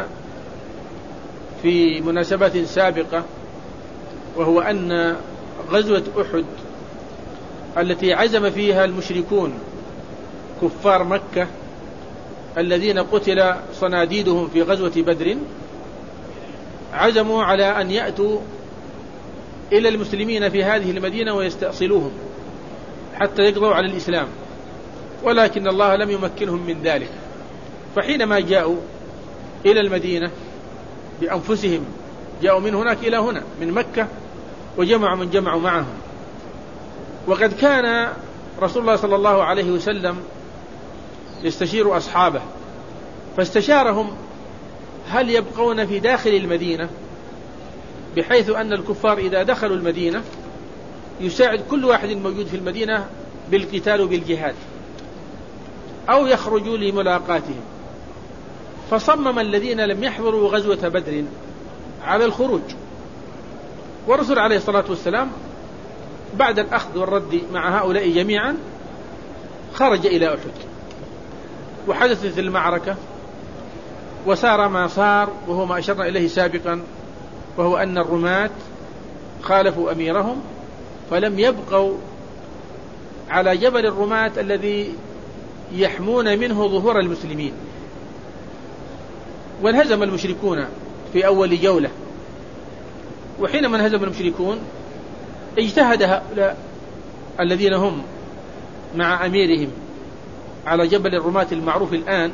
في مناسبات سابقة، وهو أن غزوة أحد التي عزم فيها المشركون كفار مكة الذين قتل صناديدهم في غزوة بدر، عزموا على أن يأتوا إلى المسلمين في هذه المدينة ويستأصلوهم حتى يقضوا على الإسلام، ولكن الله لم يمكنهم من ذلك. فحينما جاءوا إلى المدينة بأنفسهم، جاءوا من هناك إلى هنا من مكة، وجمعوا من جمعوا معهم. وقد كان رسول الله صلى الله عليه وسلم يستشير أصحابه، فاستشارهم هل يبقون في داخل المدينة بحيث أن الكفار إذا دخلوا المدينة يساعد كل واحد موجود في المدينة بالقتال وبالجهاد، أو يخرجوا لملاقاتهم. فصمم الذين لم يحضروا غزوة بدر على الخروج، والرسول عليه الصلاة والسلام بعد الأخذ والرد مع هؤلاء جميعا خرج إلى أحد، وحدثت المعركة، وسار ما صار، وهو ما أشرنا إليه سابقا، وهو أن الرماة خالفوا أميرهم، فلم يبقوا على جبل الرماة الذي يحمون منه ظهور المسلمين، وانهزم المشركون في أول جولة. وحينما انهزم المشركون اجتهد هؤلاء الذين هم مع أميرهم على جبل الرماة المعروف الآن،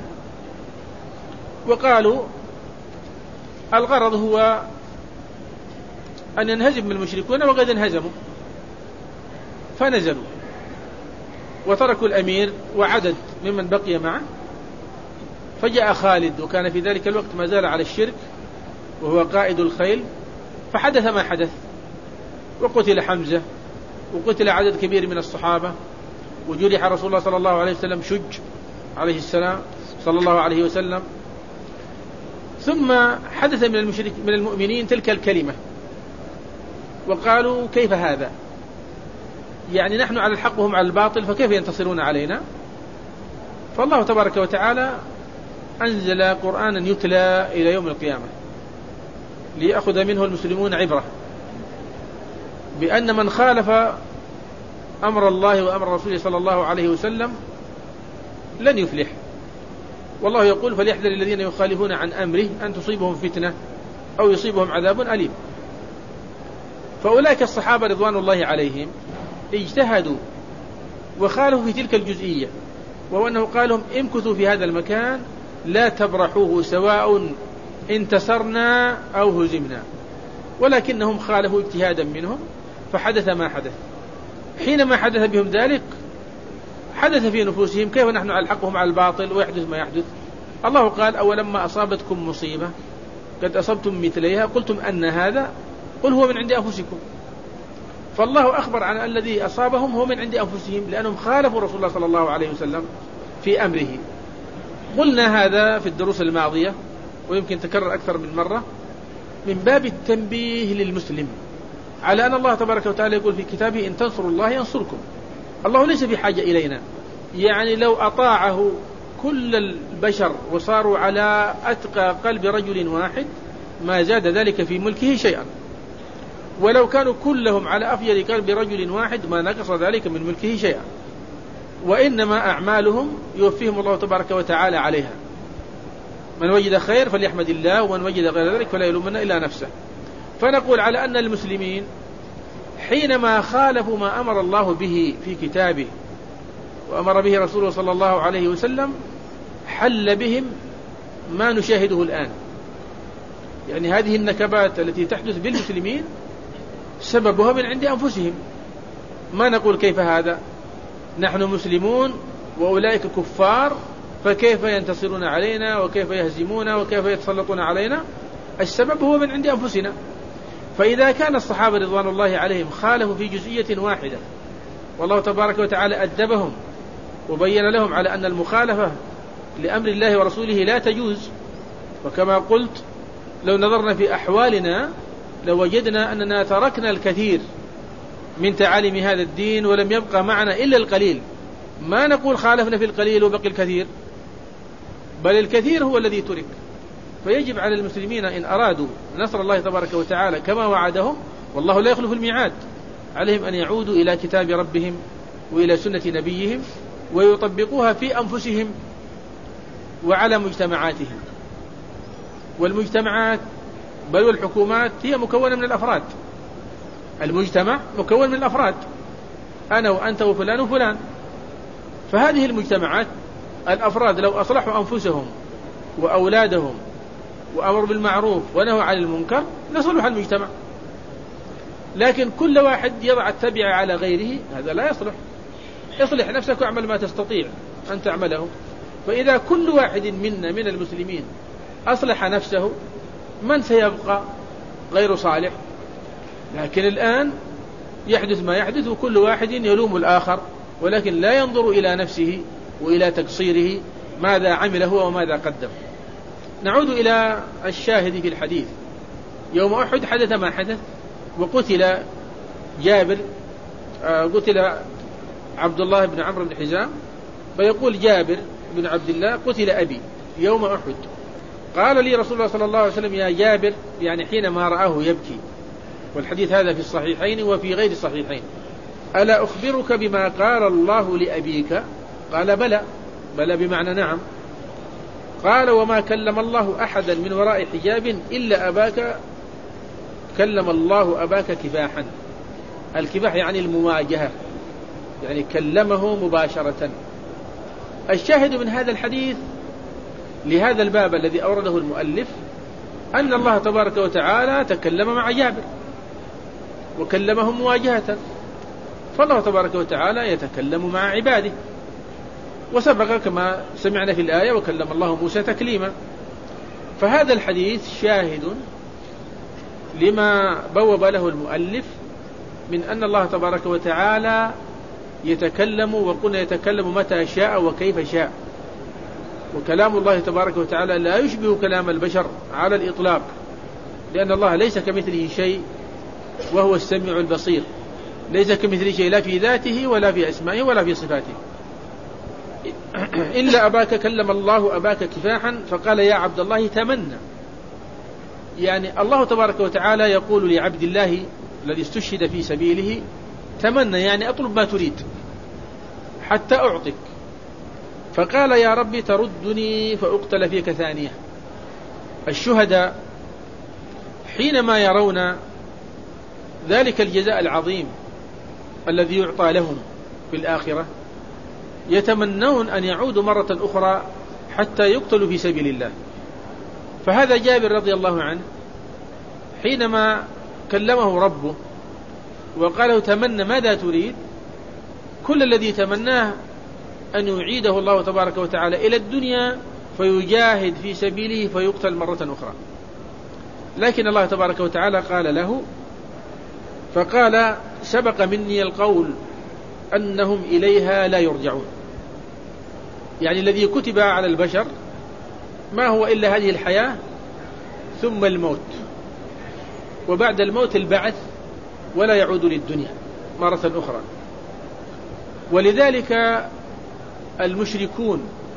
وقالوا الغرض هو أن ينهزم المشركون، وقد انهزموا، فنزلوا وتركوا الأمير وعدد ممن بقي معه. فجاء خالد، وكان في ذلك الوقت ما زال على الشرك وهو قائد الخيل، فحدث ما حدث، وقتل حمزة، وقتل عدد كبير من الصحابة، وجرح رسول الله صلى الله عليه وسلم شج عليه السلام صلى الله عليه وسلم. ثم حدث من المؤمنين تلك الكلمة، وقالوا كيف هذا؟ يعني نحن على الحق وهم على الباطل، فكيف ينتصرون علينا؟ فالله تبارك وتعالى أنزل قرآنا يتلى إلى يوم القيامة ليأخذ منه المسلمون عبرة بأن من خالف أمر الله وأمر رسوله صلى الله عليه وسلم لن يفلح. والله يقول فليحذر الذين يخالفون عن أمره أن تصيبهم فتنة أو يصيبهم عذاب أليم. فأولئك الصحابة رضوان الله عليهم اجتهدوا وخالفوا في تلك الجزئية، وهو أنه قال لهم امكثوا في هذا المكان لا تبرحوه سواء انتصرنا أو هزمنا، ولكنهم خالفوا اجتهادا منهم فحدث ما حدث. حينما حدث بهم ذلك حدث في نفوسهم كيف نحن على الحق وهم على الباطل ويحدث ما يحدث. الله قال أولما أصابتكم مصيبة قد أصبتم مثليها قلتم أن هذا قل هو من عند أنفسكم. فالله أخبر عن الذي أصابهم هو من عند أنفسهم، لأنهم خالفوا رسول الله صلى الله عليه وسلم في أمره. قلنا هذا في الدروس الماضية ويمكن تكرر أكثر من مرة من باب التنبيه للمسلم على أن الله تبارك وتعالى يقول في كتابه إن تنصروا الله ينصركم. الله ليس في حاجة إلينا، يعني لو أطاعه كل البشر وصاروا على أتقى قلب رجل واحد ما زاد ذلك في ملكه شيئا، ولو كانوا كلهم على أفجر قلب رجل واحد ما نقص ذلك من ملكه شيئا، وإنما أعمالهم يوفيهم الله تبارك وتعالى عليها. من وجد خير فليحمد الله، ومن وجد غير ذلك فلا يلومن إلا نفسه. فنقول على أن المسلمين حينما خالفوا ما أمر الله به في كتابه وأمر به رسوله صلى الله عليه وسلم حل بهم ما نشاهده الآن. يعني هذه النكبات التي تحدث بالمسلمين سببها من عند أنفسهم. ما نقول كيف هذا، نحن مسلمون وأولئك كفار، فكيف ينتصرون علينا وكيف يهزمون وكيف يتسلطون علينا؟ السبب هو من عند أنفسنا. فإذا كان الصحابة رضوان الله عليهم خالفوا في جزئية واحدة والله تبارك وتعالى أدبهم وبين لهم على أن المخالفة لأمر الله ورسوله لا تجوز، وكما قلت لو نظرنا في أحوالنا لوجدنا أننا تركنا الكثير من تعاليم هذا الدين ولم يبقى معنا إلا القليل. ما نقول خالفنا في القليل وبقي الكثير، بل الكثير هو الذي ترك. فيجب على المسلمين إن أرادوا نصر الله تبارك وتعالى كما وعدهم، والله لا يخلف الميعاد، عليهم أن يعودوا إلى كتاب ربهم وإلى سنة نبيهم ويطبقوها في أنفسهم وعلى مجتمعاتهم. والمجتمعات بل والحكومات هي مكونة من الأفراد. المجتمع مكون من الأفراد، أنا وأنت وفلان وفلان. فهذه المجتمعات الأفراد لو أصلحوا أنفسهم وأولادهم وأمروا بالمعروف ونهوا عن المنكر لصلح المجتمع. لكن كل واحد يضع التبع على غيره هذا لا يصلح. اصلح نفسك واعمل ما تستطيع أن تعمله. فإذا كل واحد منا من المسلمين أصلح نفسه من سيبقى غير صالح؟ لكن الآن يحدث ما يحدث وكل واحد يلوم الآخر، ولكن لا ينظر إلى نفسه وإلى تقصيره ماذا عمل هو وماذا قدم. نعود إلى الشاهد في الحديث. يوم أحد حدث ما حدث، وقتل جابر قتل عبد الله بن عمرو بن حزام، فيقول جابر بن عبد الله قتل أبي يوم أحد. قال لي رسول الله صلى الله عليه وسلم يا جابر، يعني حينما رآه يبكي، والحديث هذا في الصحيحين وفي غير الصحيحين، ألا أخبرك بما قال الله لأبيك؟ قال بلى. بلى بمعنى نعم. قال وما كلم الله أحدا من وراء حجاب إلا أباك كلم الله أباك كفاحا. الكفاح يعني المواجهة، يعني كلمه مباشرة. الشاهد من هذا الحديث لهذا الباب الذي أورده المؤلف أن الله تبارك وتعالى تكلم مع جابر وكلمه مواجهة، فالله تبارك وتعالى يتكلم مع عباده، وسبق كما سمعنا في الآية وكلم الله موسى تكليما. فهذا الحديث شاهد لما بوب له المؤلف من أن الله تبارك وتعالى يتكلم، وقلنا يتكلم متى شاء وكيف شاء، وكلام الله تبارك وتعالى لا يشبه كلام البشر على الإطلاق، لأن الله ليس كمثله شيء وهو السميع البصير، ليس كمثله شيء لا في ذاته ولا في أسمائه ولا في صفاته. إلا أباك كلم الله أباك كفاحا، فقال يا عبد الله تمنى. يعني الله تبارك وتعالى يقول لعبد الله الذي استشهد في سبيله تمنى، يعني أطلب ما تريد حتى أعطيك. فقال يا ربي تردني فأقتل فيك ثانية. الشهداء حينما يرون ذلك الجزاء العظيم الذي يعطى لهم في الآخرة يتمنون أن يعودوا مرة أخرى حتى يقتلوا في سبيل الله. فهذا جابر رضي الله عنه حينما كلمه ربه وقال له تمنى ماذا تريد، كل الذي تمناه أن يعيده الله تبارك وتعالى إلى الدنيا فيجاهد في سبيله فيقتل مرة أخرى. لكن الله تبارك وتعالى قال له، فقال سبق مني القول أنهم إليها لا يرجعون. يعني الذي كتب على البشر ما هو إلا هذه الحياة ثم الموت، وبعد الموت البعث، ولا يعود للدنيا مرة أخرى. ولذلك المشركون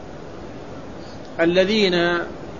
الذين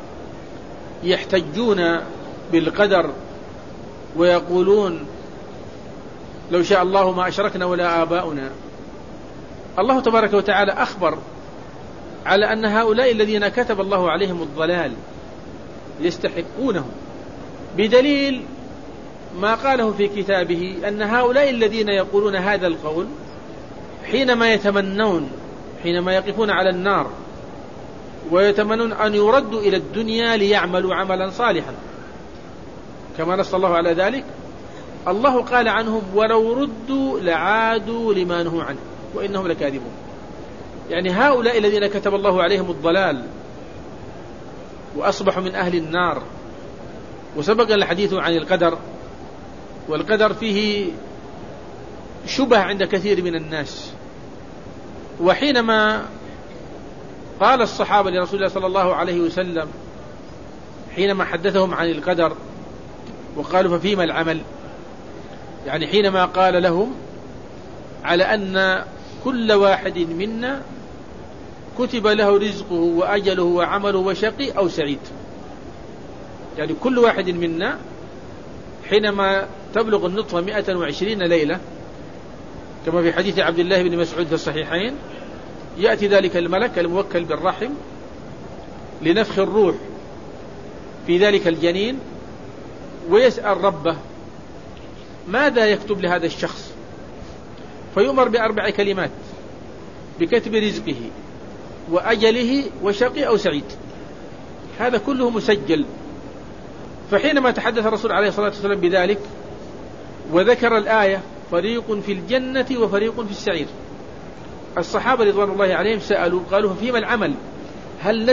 يحتجون بالقدر ويقولون لو شاء الله ما أشركنا ولا آباؤنا، الله تبارك وتعالى أخبر على أن هؤلاء الذين كتب الله عليهم الضلال يستحقونه، بدليل ما قاله في كتابه أن هؤلاء الذين يقولون هذا القول حينما يتمنون، حينما يقفون على النار ويتمنون أن يردوا إلى الدنيا ليعملوا عملا صالحا كما نص الله على ذلك، الله قال عنهم ولو ردوا لعادوا لما نهوا عنه وإنهم لكاذبون. يعني هؤلاء الذين كتب الله عليهم الضلال وأصبحوا من أهل النار. وسبق الحديث عن القدر، والقدر فيه شبه عند كثير من الناس. وحينما قال الصحابة لرسول الله صلى الله عليه وسلم حينما حدثهم عن القدر وقالوا ففيما العمل، يعني حينما قال لهم على أن كل واحد منا كتب له رزقه وأجله وعمله وشقي أو سعيد، يعني كل واحد منا حينما تبلغ النطفة 120 ليلة كما في حديث عبد الله بن مسعود في الصحيحين، يأتي ذلك الملك الموكل بالرحم لنفخ الروح في ذلك الجنين ويسأل ربه ماذا يكتب لهذا الشخص، فيؤمر ب4 كلمات بكتب رزقه وأجله وشقي أو سعيد، هذا كله مسجل. فحينما تحدث الرسول عليه الصلاة والسلام بذلك وذكر الآية فريق في الجنة وفريق في السعير، الصحابة رضوان الله عليهم سألوا قالوا فيما العمل، هل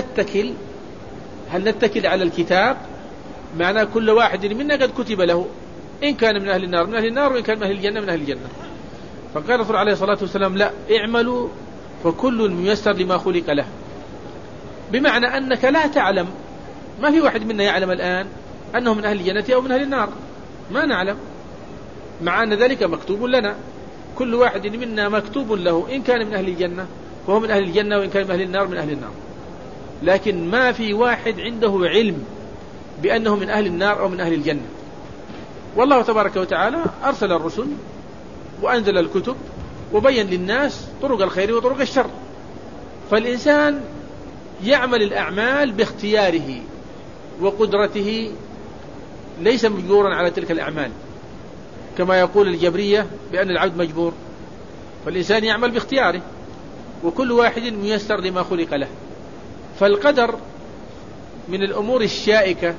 نتكل على الكتاب، معنى كل واحد منا قد كتب له إن كان من أهل النار من أهل النار وإن كان من أهل الجنة من أهل الجنة. فقال الرسول عليه الصلاة والسلام لا، اعملوا فكل ميسر لما خلق له، بمعنى أنك لا تعلم، ما في واحد منا يعلم الآن أنه من أهل الجنة أو من أهل النار، ما نعلم، مع أن ذلك مكتوب لنا. كل واحد منا مكتوب له، إن كان من أهل الجنة فهو من أهل الجنة، وإن كان من أهل النار من أهل النار. لكن ما في واحد عنده علم بأنه من أهل النار أو من أهل الجنة. والله تبارك وتعالى أرسل الرسل وأنزل الكتب وبين للناس طرق الخير وطرق الشر، فالإنسان يعمل الأعمال باختياره وقدرته، ليس مجبورا على تلك الأعمال كما يقول الجبرية بأن العبد مجبور. فالإنسان يعمل باختياره، وكل واحد ميسر لما خلق له. فالقدر من الأمور الشائكة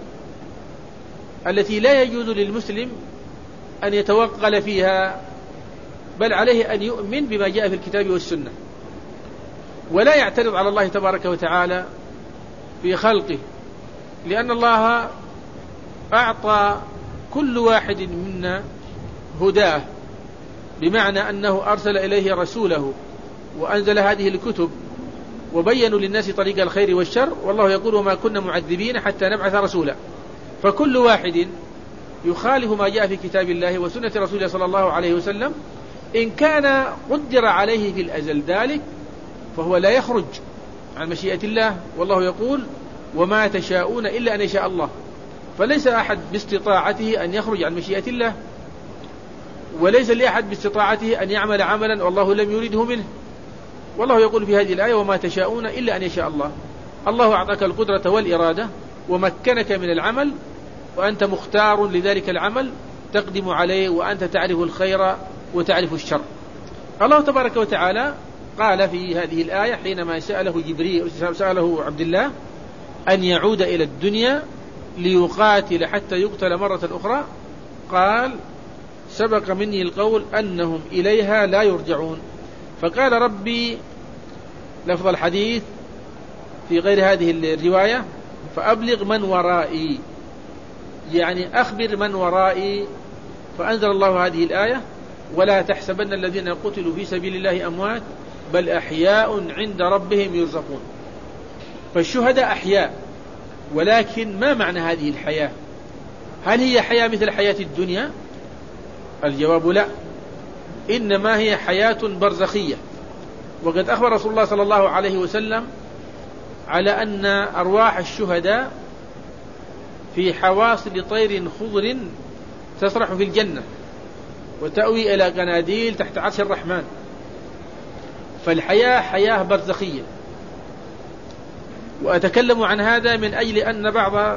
التي لا يجوز للمسلم أن يتوغل فيها، بل عليه أن يؤمن بما جاء في الكتاب والسنة، ولا يعترض على الله تبارك وتعالى في خلقه، لأن الله أعطى كل واحد منا هداه، بمعنى أنه أرسل إليه رسوله وأنزل هذه الكتب وبينوا للناس طريق الخير والشر. والله يقول: وما كنا معذبين حتى نبعث رسولا. فكل واحد يخالف ما جاء في كتاب الله وسنة رسوله صلى الله عليه وسلم، إن كان قدر عليه في الأزل ذلك فهو لا يخرج عن مشيئة الله. والله يقول: وما تشاءون إلا أن يشاء الله. فليس أحد باستطاعته أن يخرج عن مشيئة الله، وليس لأحد باستطاعته أن يعمل عملا والله لم يريده منه. والله يقول في هذه الآية: وما تشاءون إلا أن يشاء الله. الله أعطاك القدرة والإرادة ومكنك من العمل، وأنت مختار لذلك العمل تقدم عليه، وأنت تعرف الخير وتعرف الشر. الله تبارك وتعالى قال في هذه الآية حينما سأله جبريل، سأله عبد الله أن يعود إلى الدنيا ليقاتل حتى يقتل مرة أخرى، قال: سبق مني القول أنهم إليها لا يرجعون. فقال ربي لفظ الحديث في غير هذه الرواية: فأبلغ من ورائي، يعني أخبر من ورائي. فأنزل الله هذه الآية: ولا تحسبن الذين قتلوا في سبيل الله أموات بل أحياء عند ربهم يرزقون. فالشهداء أحياء، ولكن ما معنى هذه الحياة؟ هل هي حياة مثل حياة الدنيا؟ الجواب لا، إنما هي حياة برزخية. وقد أخبر رسول الله صلى الله عليه وسلم على أن أرواح الشهداء في حواصل طير خضر تسرح في الجنة وتأوي إلى قناديل تحت عرش الرحمن. فالحياة حياة برزخية. وأتكلم عن هذا من أجل أن بعض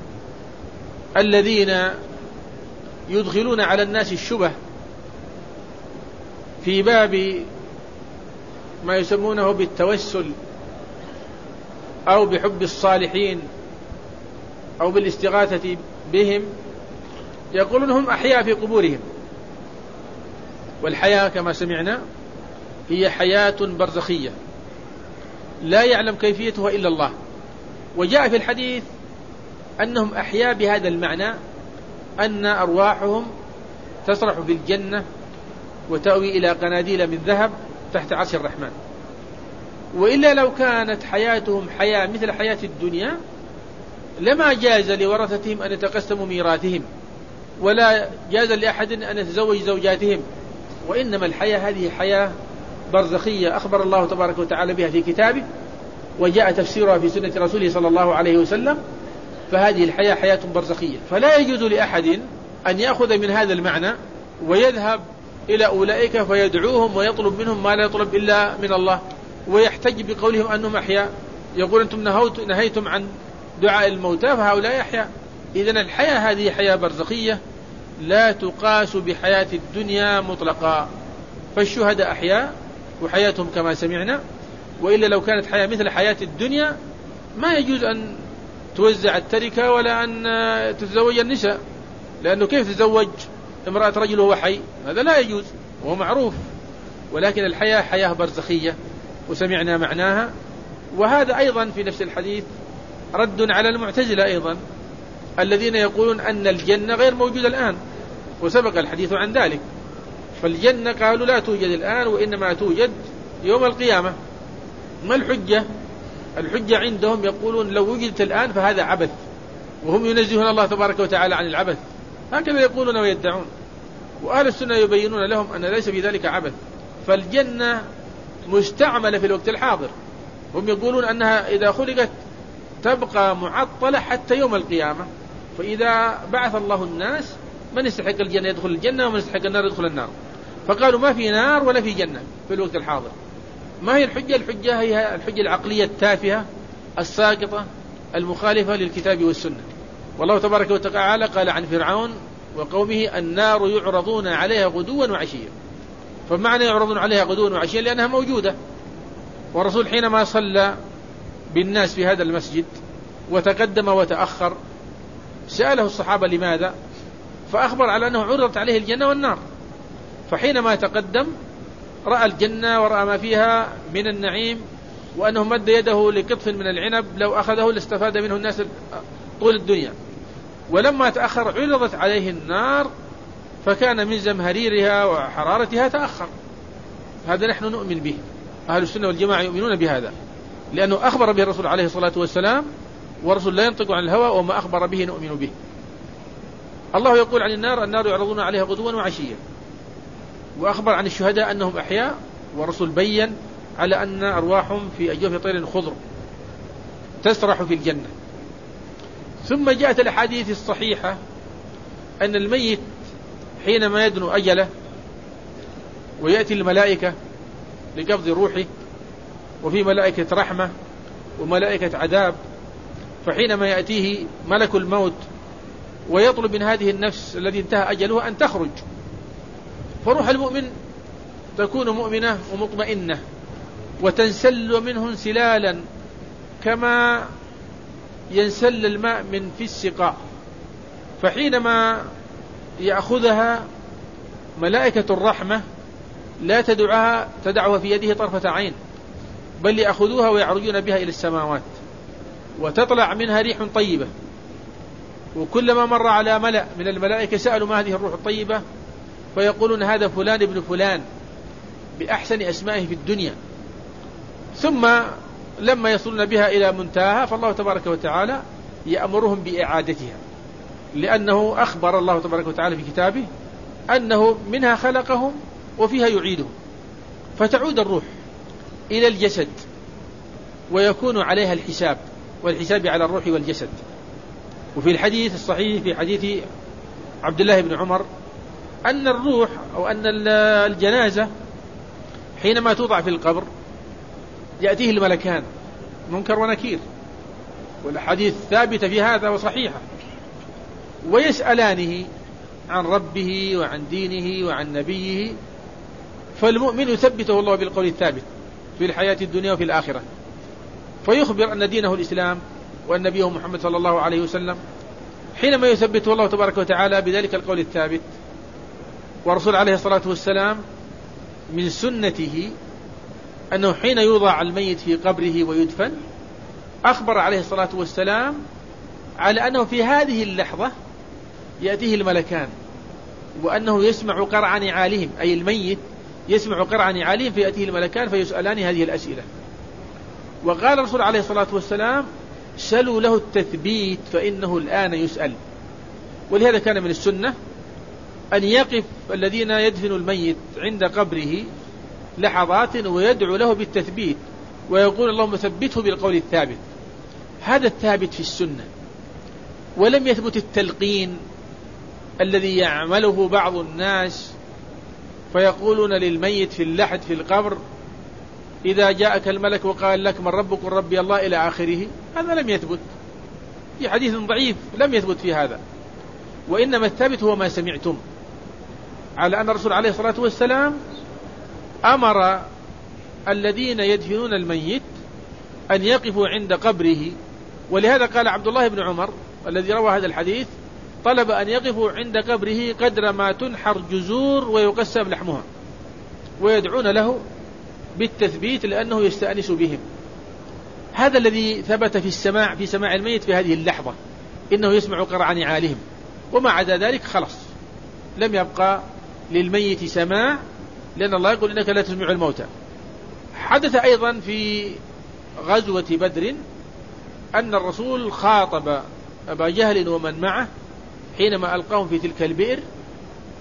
الذين يدخلون على الناس الشبه في باب ما يسمونه بالتوسل أو بحب الصالحين أو بالاستغاثة بهم، يقولون هم أحياء في قبورهم. والحياة كما سمعنا هي حياة برزخية لا يعلم كيفيتها إلا الله. وجاء في الحديث أنهم أحياء بهذا المعنى، أن أرواحهم تسرح في الجنة وتأوي إلى قناديل من ذهب تحت عرش الرحمن. وإلا لو كانت حياتهم حياة مثل حياة الدنيا لما جاز لورثتهم أن يتقسموا ميراثهم، ولا جاز لأحد أن يتزوج زوجاتهم. وإنما الحياة هذه حياة برزخية أخبر الله تبارك وتعالى بها في كتابه، وجاء تفسيرها في سنة رسوله صلى الله عليه وسلم. فهذه الحياة حياة برزخية، فلا يجوز لأحد أن يأخذ من هذا المعنى ويذهب إلى أولئك فيدعوهم ويطلب منهم ما لا يطلب إلا من الله، ويحتج بقولهم أنهم أحياء. يقول: أنتم نهيتم عن دعاء الموتى فهؤلاء أحياء. إذن الحياة هذه حياة برزخية لا تقاس بحياة الدنيا مطلقا. فالشهداء أحياء وحياتهم كما سمعنا. وإلا لو كانت حياة مثل حياة الدنيا ما يجوز أن توزع التركة ولا أن تتزوج النساء، لأنه كيف تتزوج امرأة رجل وهو حي؟ هذا لا يجوز وهو معروف. ولكن الحياة حياة برزخية وسمعنا معناها. وهذا أيضا في نفس الحديث رد على المعتزلة أيضا الذين يقولون أن الجنة غير موجودة الآن، وسبق الحديث عن ذلك. فالجنة قالوا لا توجد الآن وإنما توجد يوم القيامة. ما الحجة؟ الحجة عندهم يقولون لو وجدت الآن فهذا عبث، وهم ينزهون الله تبارك وتعالى عن العبث. هكذا يقولون ويدعون. وأهل السنة يبينون لهم أن ليس في ذلك عبث، فالجنة مستعملة في الوقت الحاضر. هم يقولون أنها إذا خلقت تبقى معطلة حتى يوم القيامة، فإذا بعث الله الناس من يستحق الجنة يدخل الجنة ومن يستحق النار يدخل النار. فقالوا ما في نار ولا في جنة في الوقت الحاضر. ما هي الحجة؟ الحجة هي الحجة العقلية التافهة الساقطة المخالفة للكتاب والسنة. والله تبارك وتعالى قال عن فرعون وقومه النار يعرضون عليها غدوا وعشيا. فمعنى يعرضون عليها غدوا وعشيا لأنها موجودة. والرسول حينما صلى بالناس في هذا المسجد وتقدم وتأخر سأله الصحابة لماذا، فأخبر على أنه عرضت عليه الجنة والنار. فحينما تقدم رأى الجنة ورأى ما فيها من النعيم، وأنه مد يده لقطف من العنب لو أخذه لاستفاد منه الناس طول الدنيا. ولما تأخر عرضت عليه النار فكان من زمهريرها وحرارتها تأخر. هذا نحن نؤمن به، أهل السنة والجماعة يؤمنون بهذا، لأنه أخبر به الرسول عليه الصلاة والسلام، والرسول لا ينطق عن الهوى، وما أخبر به نؤمن به. الله يقول عن النار يعرضون عليها غدوا وعشيا، وأخبر عن الشهداء أنهم أحياء، والرسول بين على أن أرواحهم في أجوف طير خضر تسرح في الجنة. ثم جاءت الأحاديث الصحيحة أن الميت حينما يدنو أجله ويأتي الملائكة لقبض روحه، وفي ملائكة رحمة وملائكة عذاب، فحينما يأتيه ملك الموت ويطلب من هذه النفس التي انتهى أجلها أن تخرج، فروح المؤمن تكون مؤمنة ومطمئنة وتنسل منه انسلالا كما ينسل الماء من في السقاء. فحينما يأخذها ملائكة الرحمة لا تدعها في يده طرفة عين، بل يأخذوها ويعرجون بها إلى السماوات، وتطلع منها ريح طيبة. وكلما مر على ملأ من الملائكة سألوا ما هذه الروح الطيبة، فيقولون هذا فلان ابن فلان بأحسن أسمائه في الدنيا. ثم لما يصلون بها إلى منتهى فالله تبارك وتعالى يأمرهم بإعادتها، لأنه أخبر الله تبارك وتعالى في كتابه أنه منها خلقهم وفيها يعيدهم. فتعود الروح إلى الجسد ويكون عليها الحساب، والحساب على الروح والجسد. وفي الحديث الصحيح في حديث عبد الله بن عمر أن الروح أو أن الجنازة حينما توضع في القبر يأتيه الملكان منكر ونكير، والحديث ثابتة في هذا وصحيحة، ويسألانه عن ربه وعن دينه وعن نبيه. فالمؤمن يثبته الله بالقول الثابت في الحياة الدنيا وفي الآخرة، فيخبر أن دينه الإسلام وأن نبيه محمد صلى الله عليه وسلم. حينما يثبته الله تبارك وتعالى بذلك القول الثابت، ورسول عليه الصلاة والسلام من سنته أنه حين يوضع الميت في قبره ويدفن أخبر عليه الصلاة والسلام على أنه في هذه اللحظة يأتيه الملكان، وأنه يسمع قرع نعالهم، أي الميت يسمع قرع نعالهم، فيأتيه الملكان فيسألان هذه الأسئلة. وقال الرسول عليه الصلاة والسلام سلوا له التثبيت فإنه الآن يسأل. ولهذا كان من السنة أن يقف الذين يدفنوا الميت عند قبره لحظات ويدعو له بالتثبيت، ويقول اللهم ثبته بالقول الثابت. هذا الثابت في السنة. ولم يثبت التلقين الذي يعمله بعض الناس، فيقولون للميت في اللحد في القبر إذا جاءك الملك وقال لك من ربك؟ ربي الله، إلى آخره. هذا لم يثبت في حديث ضعيف، لم يثبت في هذا. وإنما الثابت هو ما سمعتم، على أن الرسول عليه الصلاة والسلام أمر الذين يدفنون الميت أن يقفوا عند قبره. ولهذا قال عبد الله بن عمر الذي روى هذا الحديث طلب أن يقفوا عند قبره قدر ما تنحر جزور ويقسم لحمها، ويدعون له بالتثبيت لأنه يستأنس بهم. هذا الذي ثبت في سماع الميت في هذه اللحظة، إنه يسمع قرع نعالهم، وما عدا ذلك خلص لم يبقى للميت سماع، لأن الله يقول إنك لا تسمع الموتى. حدث أيضا في غزوة بدر أن الرسول خاطب أبا جهل ومن معه حينما ألقاهم في تلك البئر،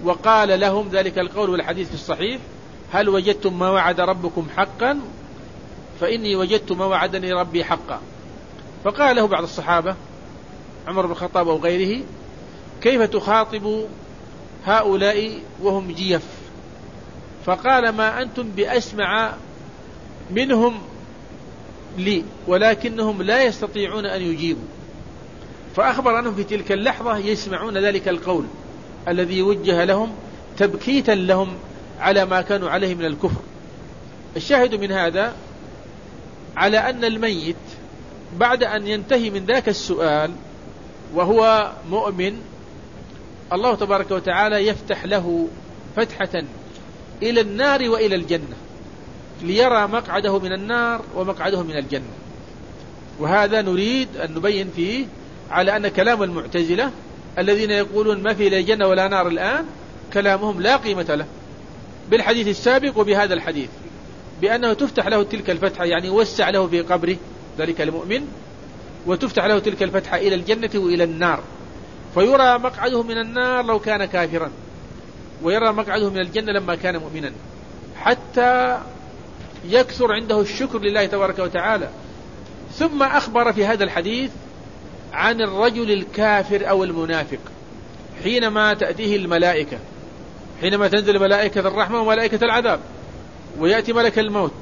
وقال لهم ذلك القول والحديث في الصحيح: هل وجدتم ما وعد ربكم حقا؟ فإني وجدت ما وعدني ربي حقا. فقال له بعض الصحابة عمر بن الخطاب أو غيره: كيف تخاطب هؤلاء وهم جيف؟ فقال: ما أنتم بأسمع منهم لي، ولكنهم لا يستطيعون أن يجيبوا. فأخبر أنهم في تلك اللحظة يسمعون ذلك القول الذي وجه لهم تبكيتا لهم على ما كانوا عليه من الكفر. الشاهد من هذا على أن الميت بعد أن ينتهي من ذاك السؤال وهو مؤمن، الله تبارك وتعالى يفتح له فتحة إلى النار وإلى الجنة، ليرى مقعده من النار ومقعده من الجنة. وهذا نريد أن نبين فيه على أن كلام المعتزلة الذين يقولون ما في لا جنة ولا نار الآن كلامهم لا قيمة له بالحديث السابق وبهذا الحديث، بأنه تفتح له تلك الفتحة، يعني يوسع له في قبره ذلك المؤمن، وتفتح له تلك الفتحة إلى الجنة وإلى النار، فيرى مقعده من النار لو كان كافرا، ويرى مقعده من الجنة لما كان مؤمنا، حتى يكثر عنده الشكر لله تبارك وتعالى. ثم أخبر في هذا الحديث عن الرجل الكافر أو المنافق حينما تأتيه الملائكة، حينما تنزل ملائكة الرحمة وملائكة العذاب، ويأتي ملك الموت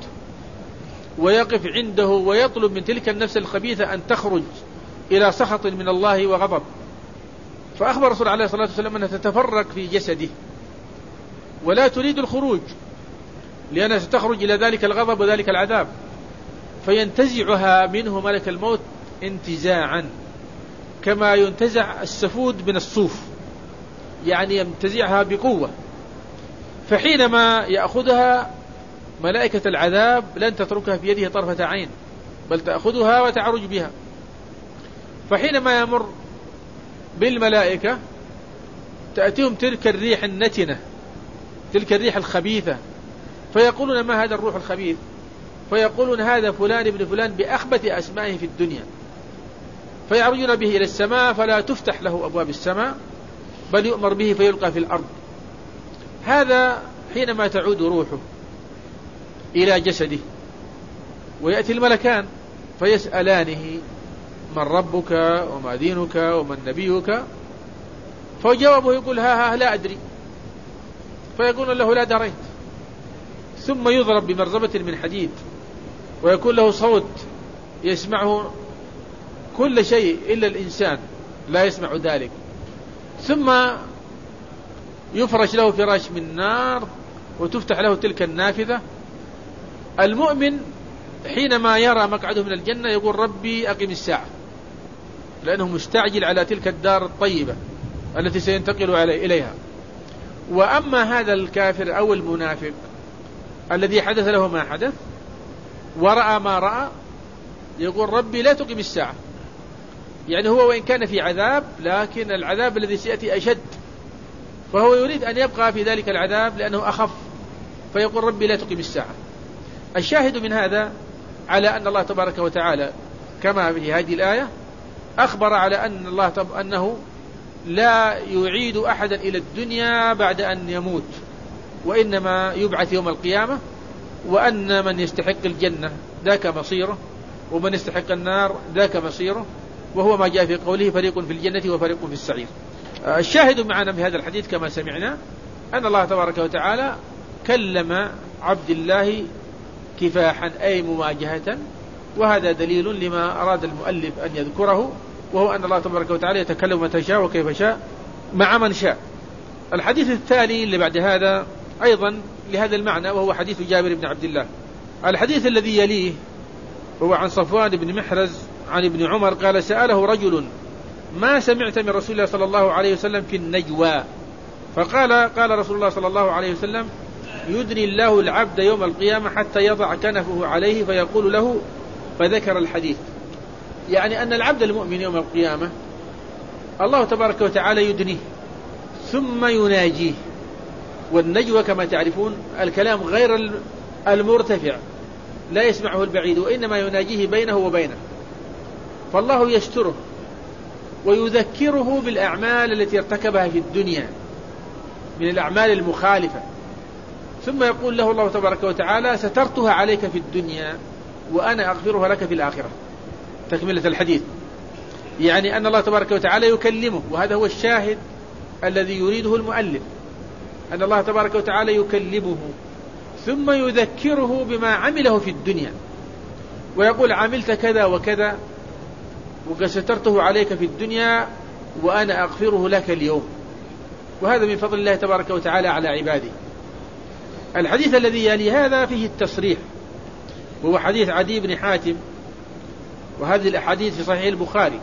ويقف عنده ويطلب من تلك النفس الخبيثة أن تخرج إلى سخط من الله وغضب. فأخبر رسول عليه الصلاة والسلام أنها تتفرق في جسده ولا تريد الخروج، لأنها ستخرج إلى ذلك الغضب وذلك العذاب، فينتزعها منه ملك الموت انتزاعا كما ينتزع السفود من الصوف، يعني ينتزعها بقوة. فحينما يأخذها ملائكة العذاب لن تتركها في يده طرفة عين، بل تأخذها وتعرج بها. فحينما يمر بالملائكة تأتيهم تلك الريح النتنة، تلك الريح الخبيثة، فيقولون: ما هذا الروح الخبيث؟ فيقولون: هذا فلان ابن فلان بأخبث أسمائه في الدنيا. فيعرجون به إلى السماء فلا تفتح له أبواب السماء، بل يؤمر به فيلقى في الأرض. هذا حينما تعود روحه إلى جسده، ويأتي الملكان فيسألانه: من ربك وما دينك ومن نبيك؟ فجوابه يقول: ها لا أدري. فيقول له: لا دريت. ثم يضرب بمرزبة من حديد، ويكون له صوت يسمعه كل شيء إلا الإنسان لا يسمع ذلك. ثم يفرش له فراش من نار وتفتح له تلك النافذة. المؤمن حينما يرى مقعده من الجنة يقول: ربي أقم الساعة، لأنه مستعجل على تلك الدار الطيبة التي سينتقل إليها. وأما هذا الكافر أو المنافق الذي حدث له ما حدث ورأى ما رأى يقول: ربي لا تقم الساعة. يعني هو وإن كان في عذاب، لكن العذاب الذي سيأتي أشد، فهو يريد أن يبقى في ذلك العذاب لأنه أخف، فيقول: ربي لا تقم الساعة. الشاهد من هذا على أن الله تبارك وتعالى كما في هذه الآية أخبر على أن الله أنه لا يعيد أحدا إلى الدنيا بعد أن يموت، وإنما يبعث يوم القيامة، وأن من يستحق الجنة ذاك مصيره، ومن يستحق النار ذاك مصيره، وهو ما جاء في قوله: فريق في الجنة وفريق في السعير. الشاهد معنا في هذا الحديث كما سمعنا أن الله تبارك وتعالى كلم عبد الله كفاحا أي مواجهة، وهذا دليل لما أراد المؤلف أن يذكره، وهو أن الله تبارك وتعالى يتكلم متى شاء وكيف شاء مع من شاء. الحديث الثاني اللي بعد هذا أيضا لهذا المعنى، وهو حديث جابر بن عبد الله. الحديث الذي يليه هو عن صفوان بن محرز عن ابن عمر قال: سأله رجل: ما سمعت من رسول الله صلى الله عليه وسلم في النجوى؟ فقال: قال رسول الله صلى الله عليه وسلم: يدني الله العبد يوم القيامة حتى يضع كنفه عليه فيقول له، فذكر الحديث. يعني أن العبد المؤمن يوم القيامة الله تبارك وتعالى يدنيه ثم يناجيه، والنجوى كما تعرفون الكلام غير المرتفع لا يسمعه البعيد، وإنما يناجيه بينه وبينه، فالله يستره ويذكره بالأعمال التي ارتكبها في الدنيا، من الأعمال المخالفة، ثم يقول له الله تبارك وتعالى سترتها عليك في الدنيا وأنا أغفرها لك في الآخرة. تكملة الحديث يعني أن الله تبارك وتعالى يكلمه، وهذا هو الشاهد الذي يريده المؤلف، أن الله تبارك وتعالى يكلمه ثم يذكره بما عمله في الدنيا، ويقول عملت كذا وكذا وقد سترته عليك في الدنيا وأنا أغفره لك اليوم. وهذا من فضل الله تبارك وتعالى على عباده. الحديث الذي يلي هذا فيه التصريح، وهو حديث عدي بن حاتم، وهذه الأحاديث في صحيح البخاري: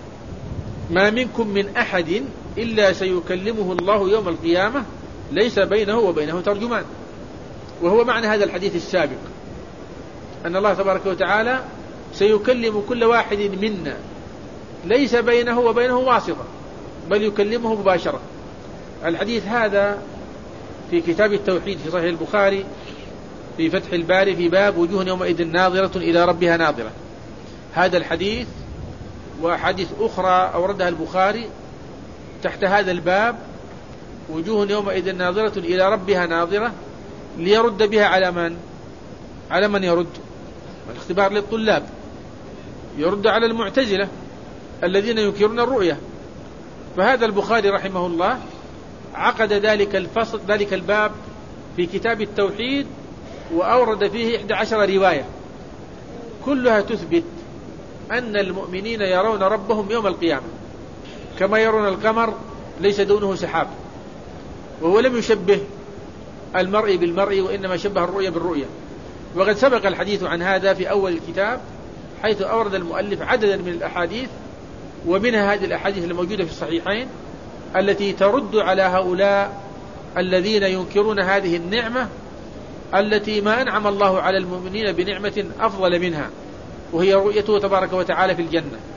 ما منكم من أحد إلا سيكلمه الله يوم القيامة ليس بينه وبينه ترجمان. وهو معنى هذا الحديث السابق، أن الله تبارك وتعالى سيكلم كل واحد منا ليس بينه وبينه واسطة، بل يكلمه مباشرة. الحديث هذا في كتاب التوحيد في صحيح البخاري في فتح الباري في باب وجوه يومئذ ناظرة إلى ربها ناظرة. هذا الحديث وأحاديث أخرى أوردها البخاري تحت هذا الباب وجوه يومئذ ناظرة إلى ربها ناظرة، ليرد بها على من يرد؟ الاختبار للطلاب، يرد على المعتزلة الذين ينكرون الرؤية. فهذا البخاري رحمه الله عقد ذلك الباب في كتاب التوحيد، وأورد فيه 11 رواية كلها تثبت أن المؤمنين يرون ربهم يوم القيامة كما يرون القمر ليس دونه سحاب. وهو لم يشبه المرء بالمرء، وإنما شبه الرؤية بالرؤية. وقد سبق الحديث عن هذا في أول الكتاب، حيث أورد المؤلف عددا من الأحاديث، ومنها هذه الأحاديث الموجودة في الصحيحين التي ترد على هؤلاء الذين ينكرون هذه النعمة التي ما أنعم الله على المؤمنين بنعمة أفضل منها، وهي رؤيته تبارك وتعالى في الجنة.